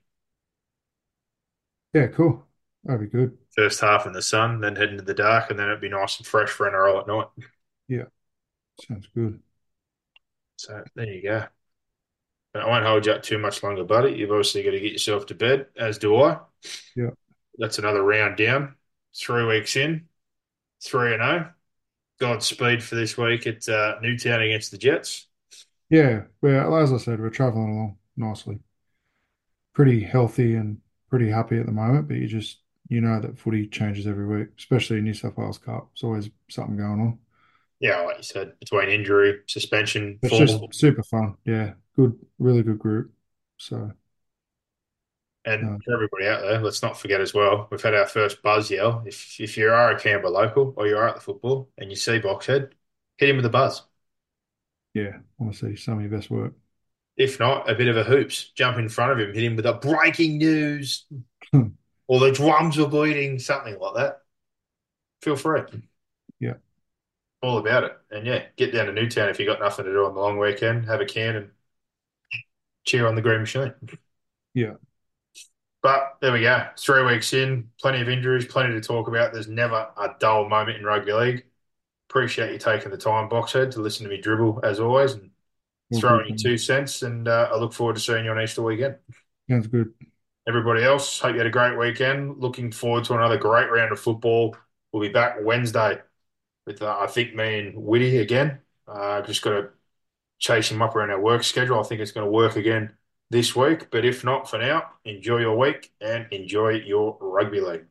Yeah, cool. That'd be good. First half in the sun, then head into the dark, and then it'd be nice and fresh for N R L at night. Yeah, sounds good. So there you go. But I won't hold you up too much longer, buddy. You've obviously got to get yourself to bed, as do I. Yeah, That's another round down. Three weeks in, three and oh. Godspeed for this week at uh, Newtown against the Jets. yeah. Well, as I said, we're traveling along nicely. Pretty healthy and pretty happy at the moment, but you just you know that footy changes every week, especially in New South Wales Cup. There's always something going on. Yeah, like you said, between injury, suspension, It's form, just super fun. Yeah, good, really good group. So, and uh, for everybody out there, let's not forget as well, we've had our first buzz yell. If if you are a Canberra local or you are at the football and you see Boxhead, hit him with a buzz. yeah, I want to see some of your best work. If not, a bit of a hoops. Jump in front of him, hit him with a breaking news, or the drums are bleeding, something like that. Feel free. Yeah, All about it. And yeah, get down to Newtown if you got nothing to do on the long weekend. Have a can and cheer on the green machine. yeah, But there we go. Three weeks in, plenty of injuries, plenty to talk about. There's never a dull moment in rugby league. Appreciate you taking the time, Boxhead, to listen to me dribble as always and all throwing good. your Man. two cents. And uh, I look forward to seeing you on Easter weekend. Sounds good. Everybody else, hope you had a great weekend. Looking forward to another great round of football. We'll be back Wednesday with, uh, I think, me and Whitty again. Uh, just got to chase him up around our work schedule. I think it's going to work again this week. But if not, for now, enjoy your week and enjoy your rugby league.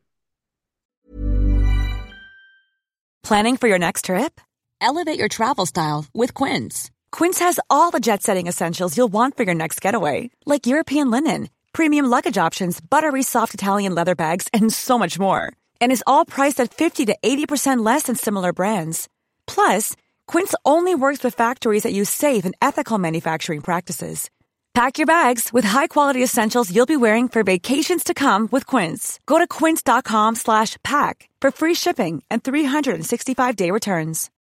Planning for your next trip? Elevate your travel style with Quince. Quince has all the jet-setting essentials you'll want for your next getaway, like European linen, premium luggage options, buttery soft Italian leather bags, and so much more. And is all priced at fifty to eighty percent less than similar brands. Plus, Quince only works with factories that use safe and ethical manufacturing practices. Pack your bags with high-quality essentials you'll be wearing for vacations to come with Quince. Go to quince.com slash pack for free shipping and three sixty-five day returns.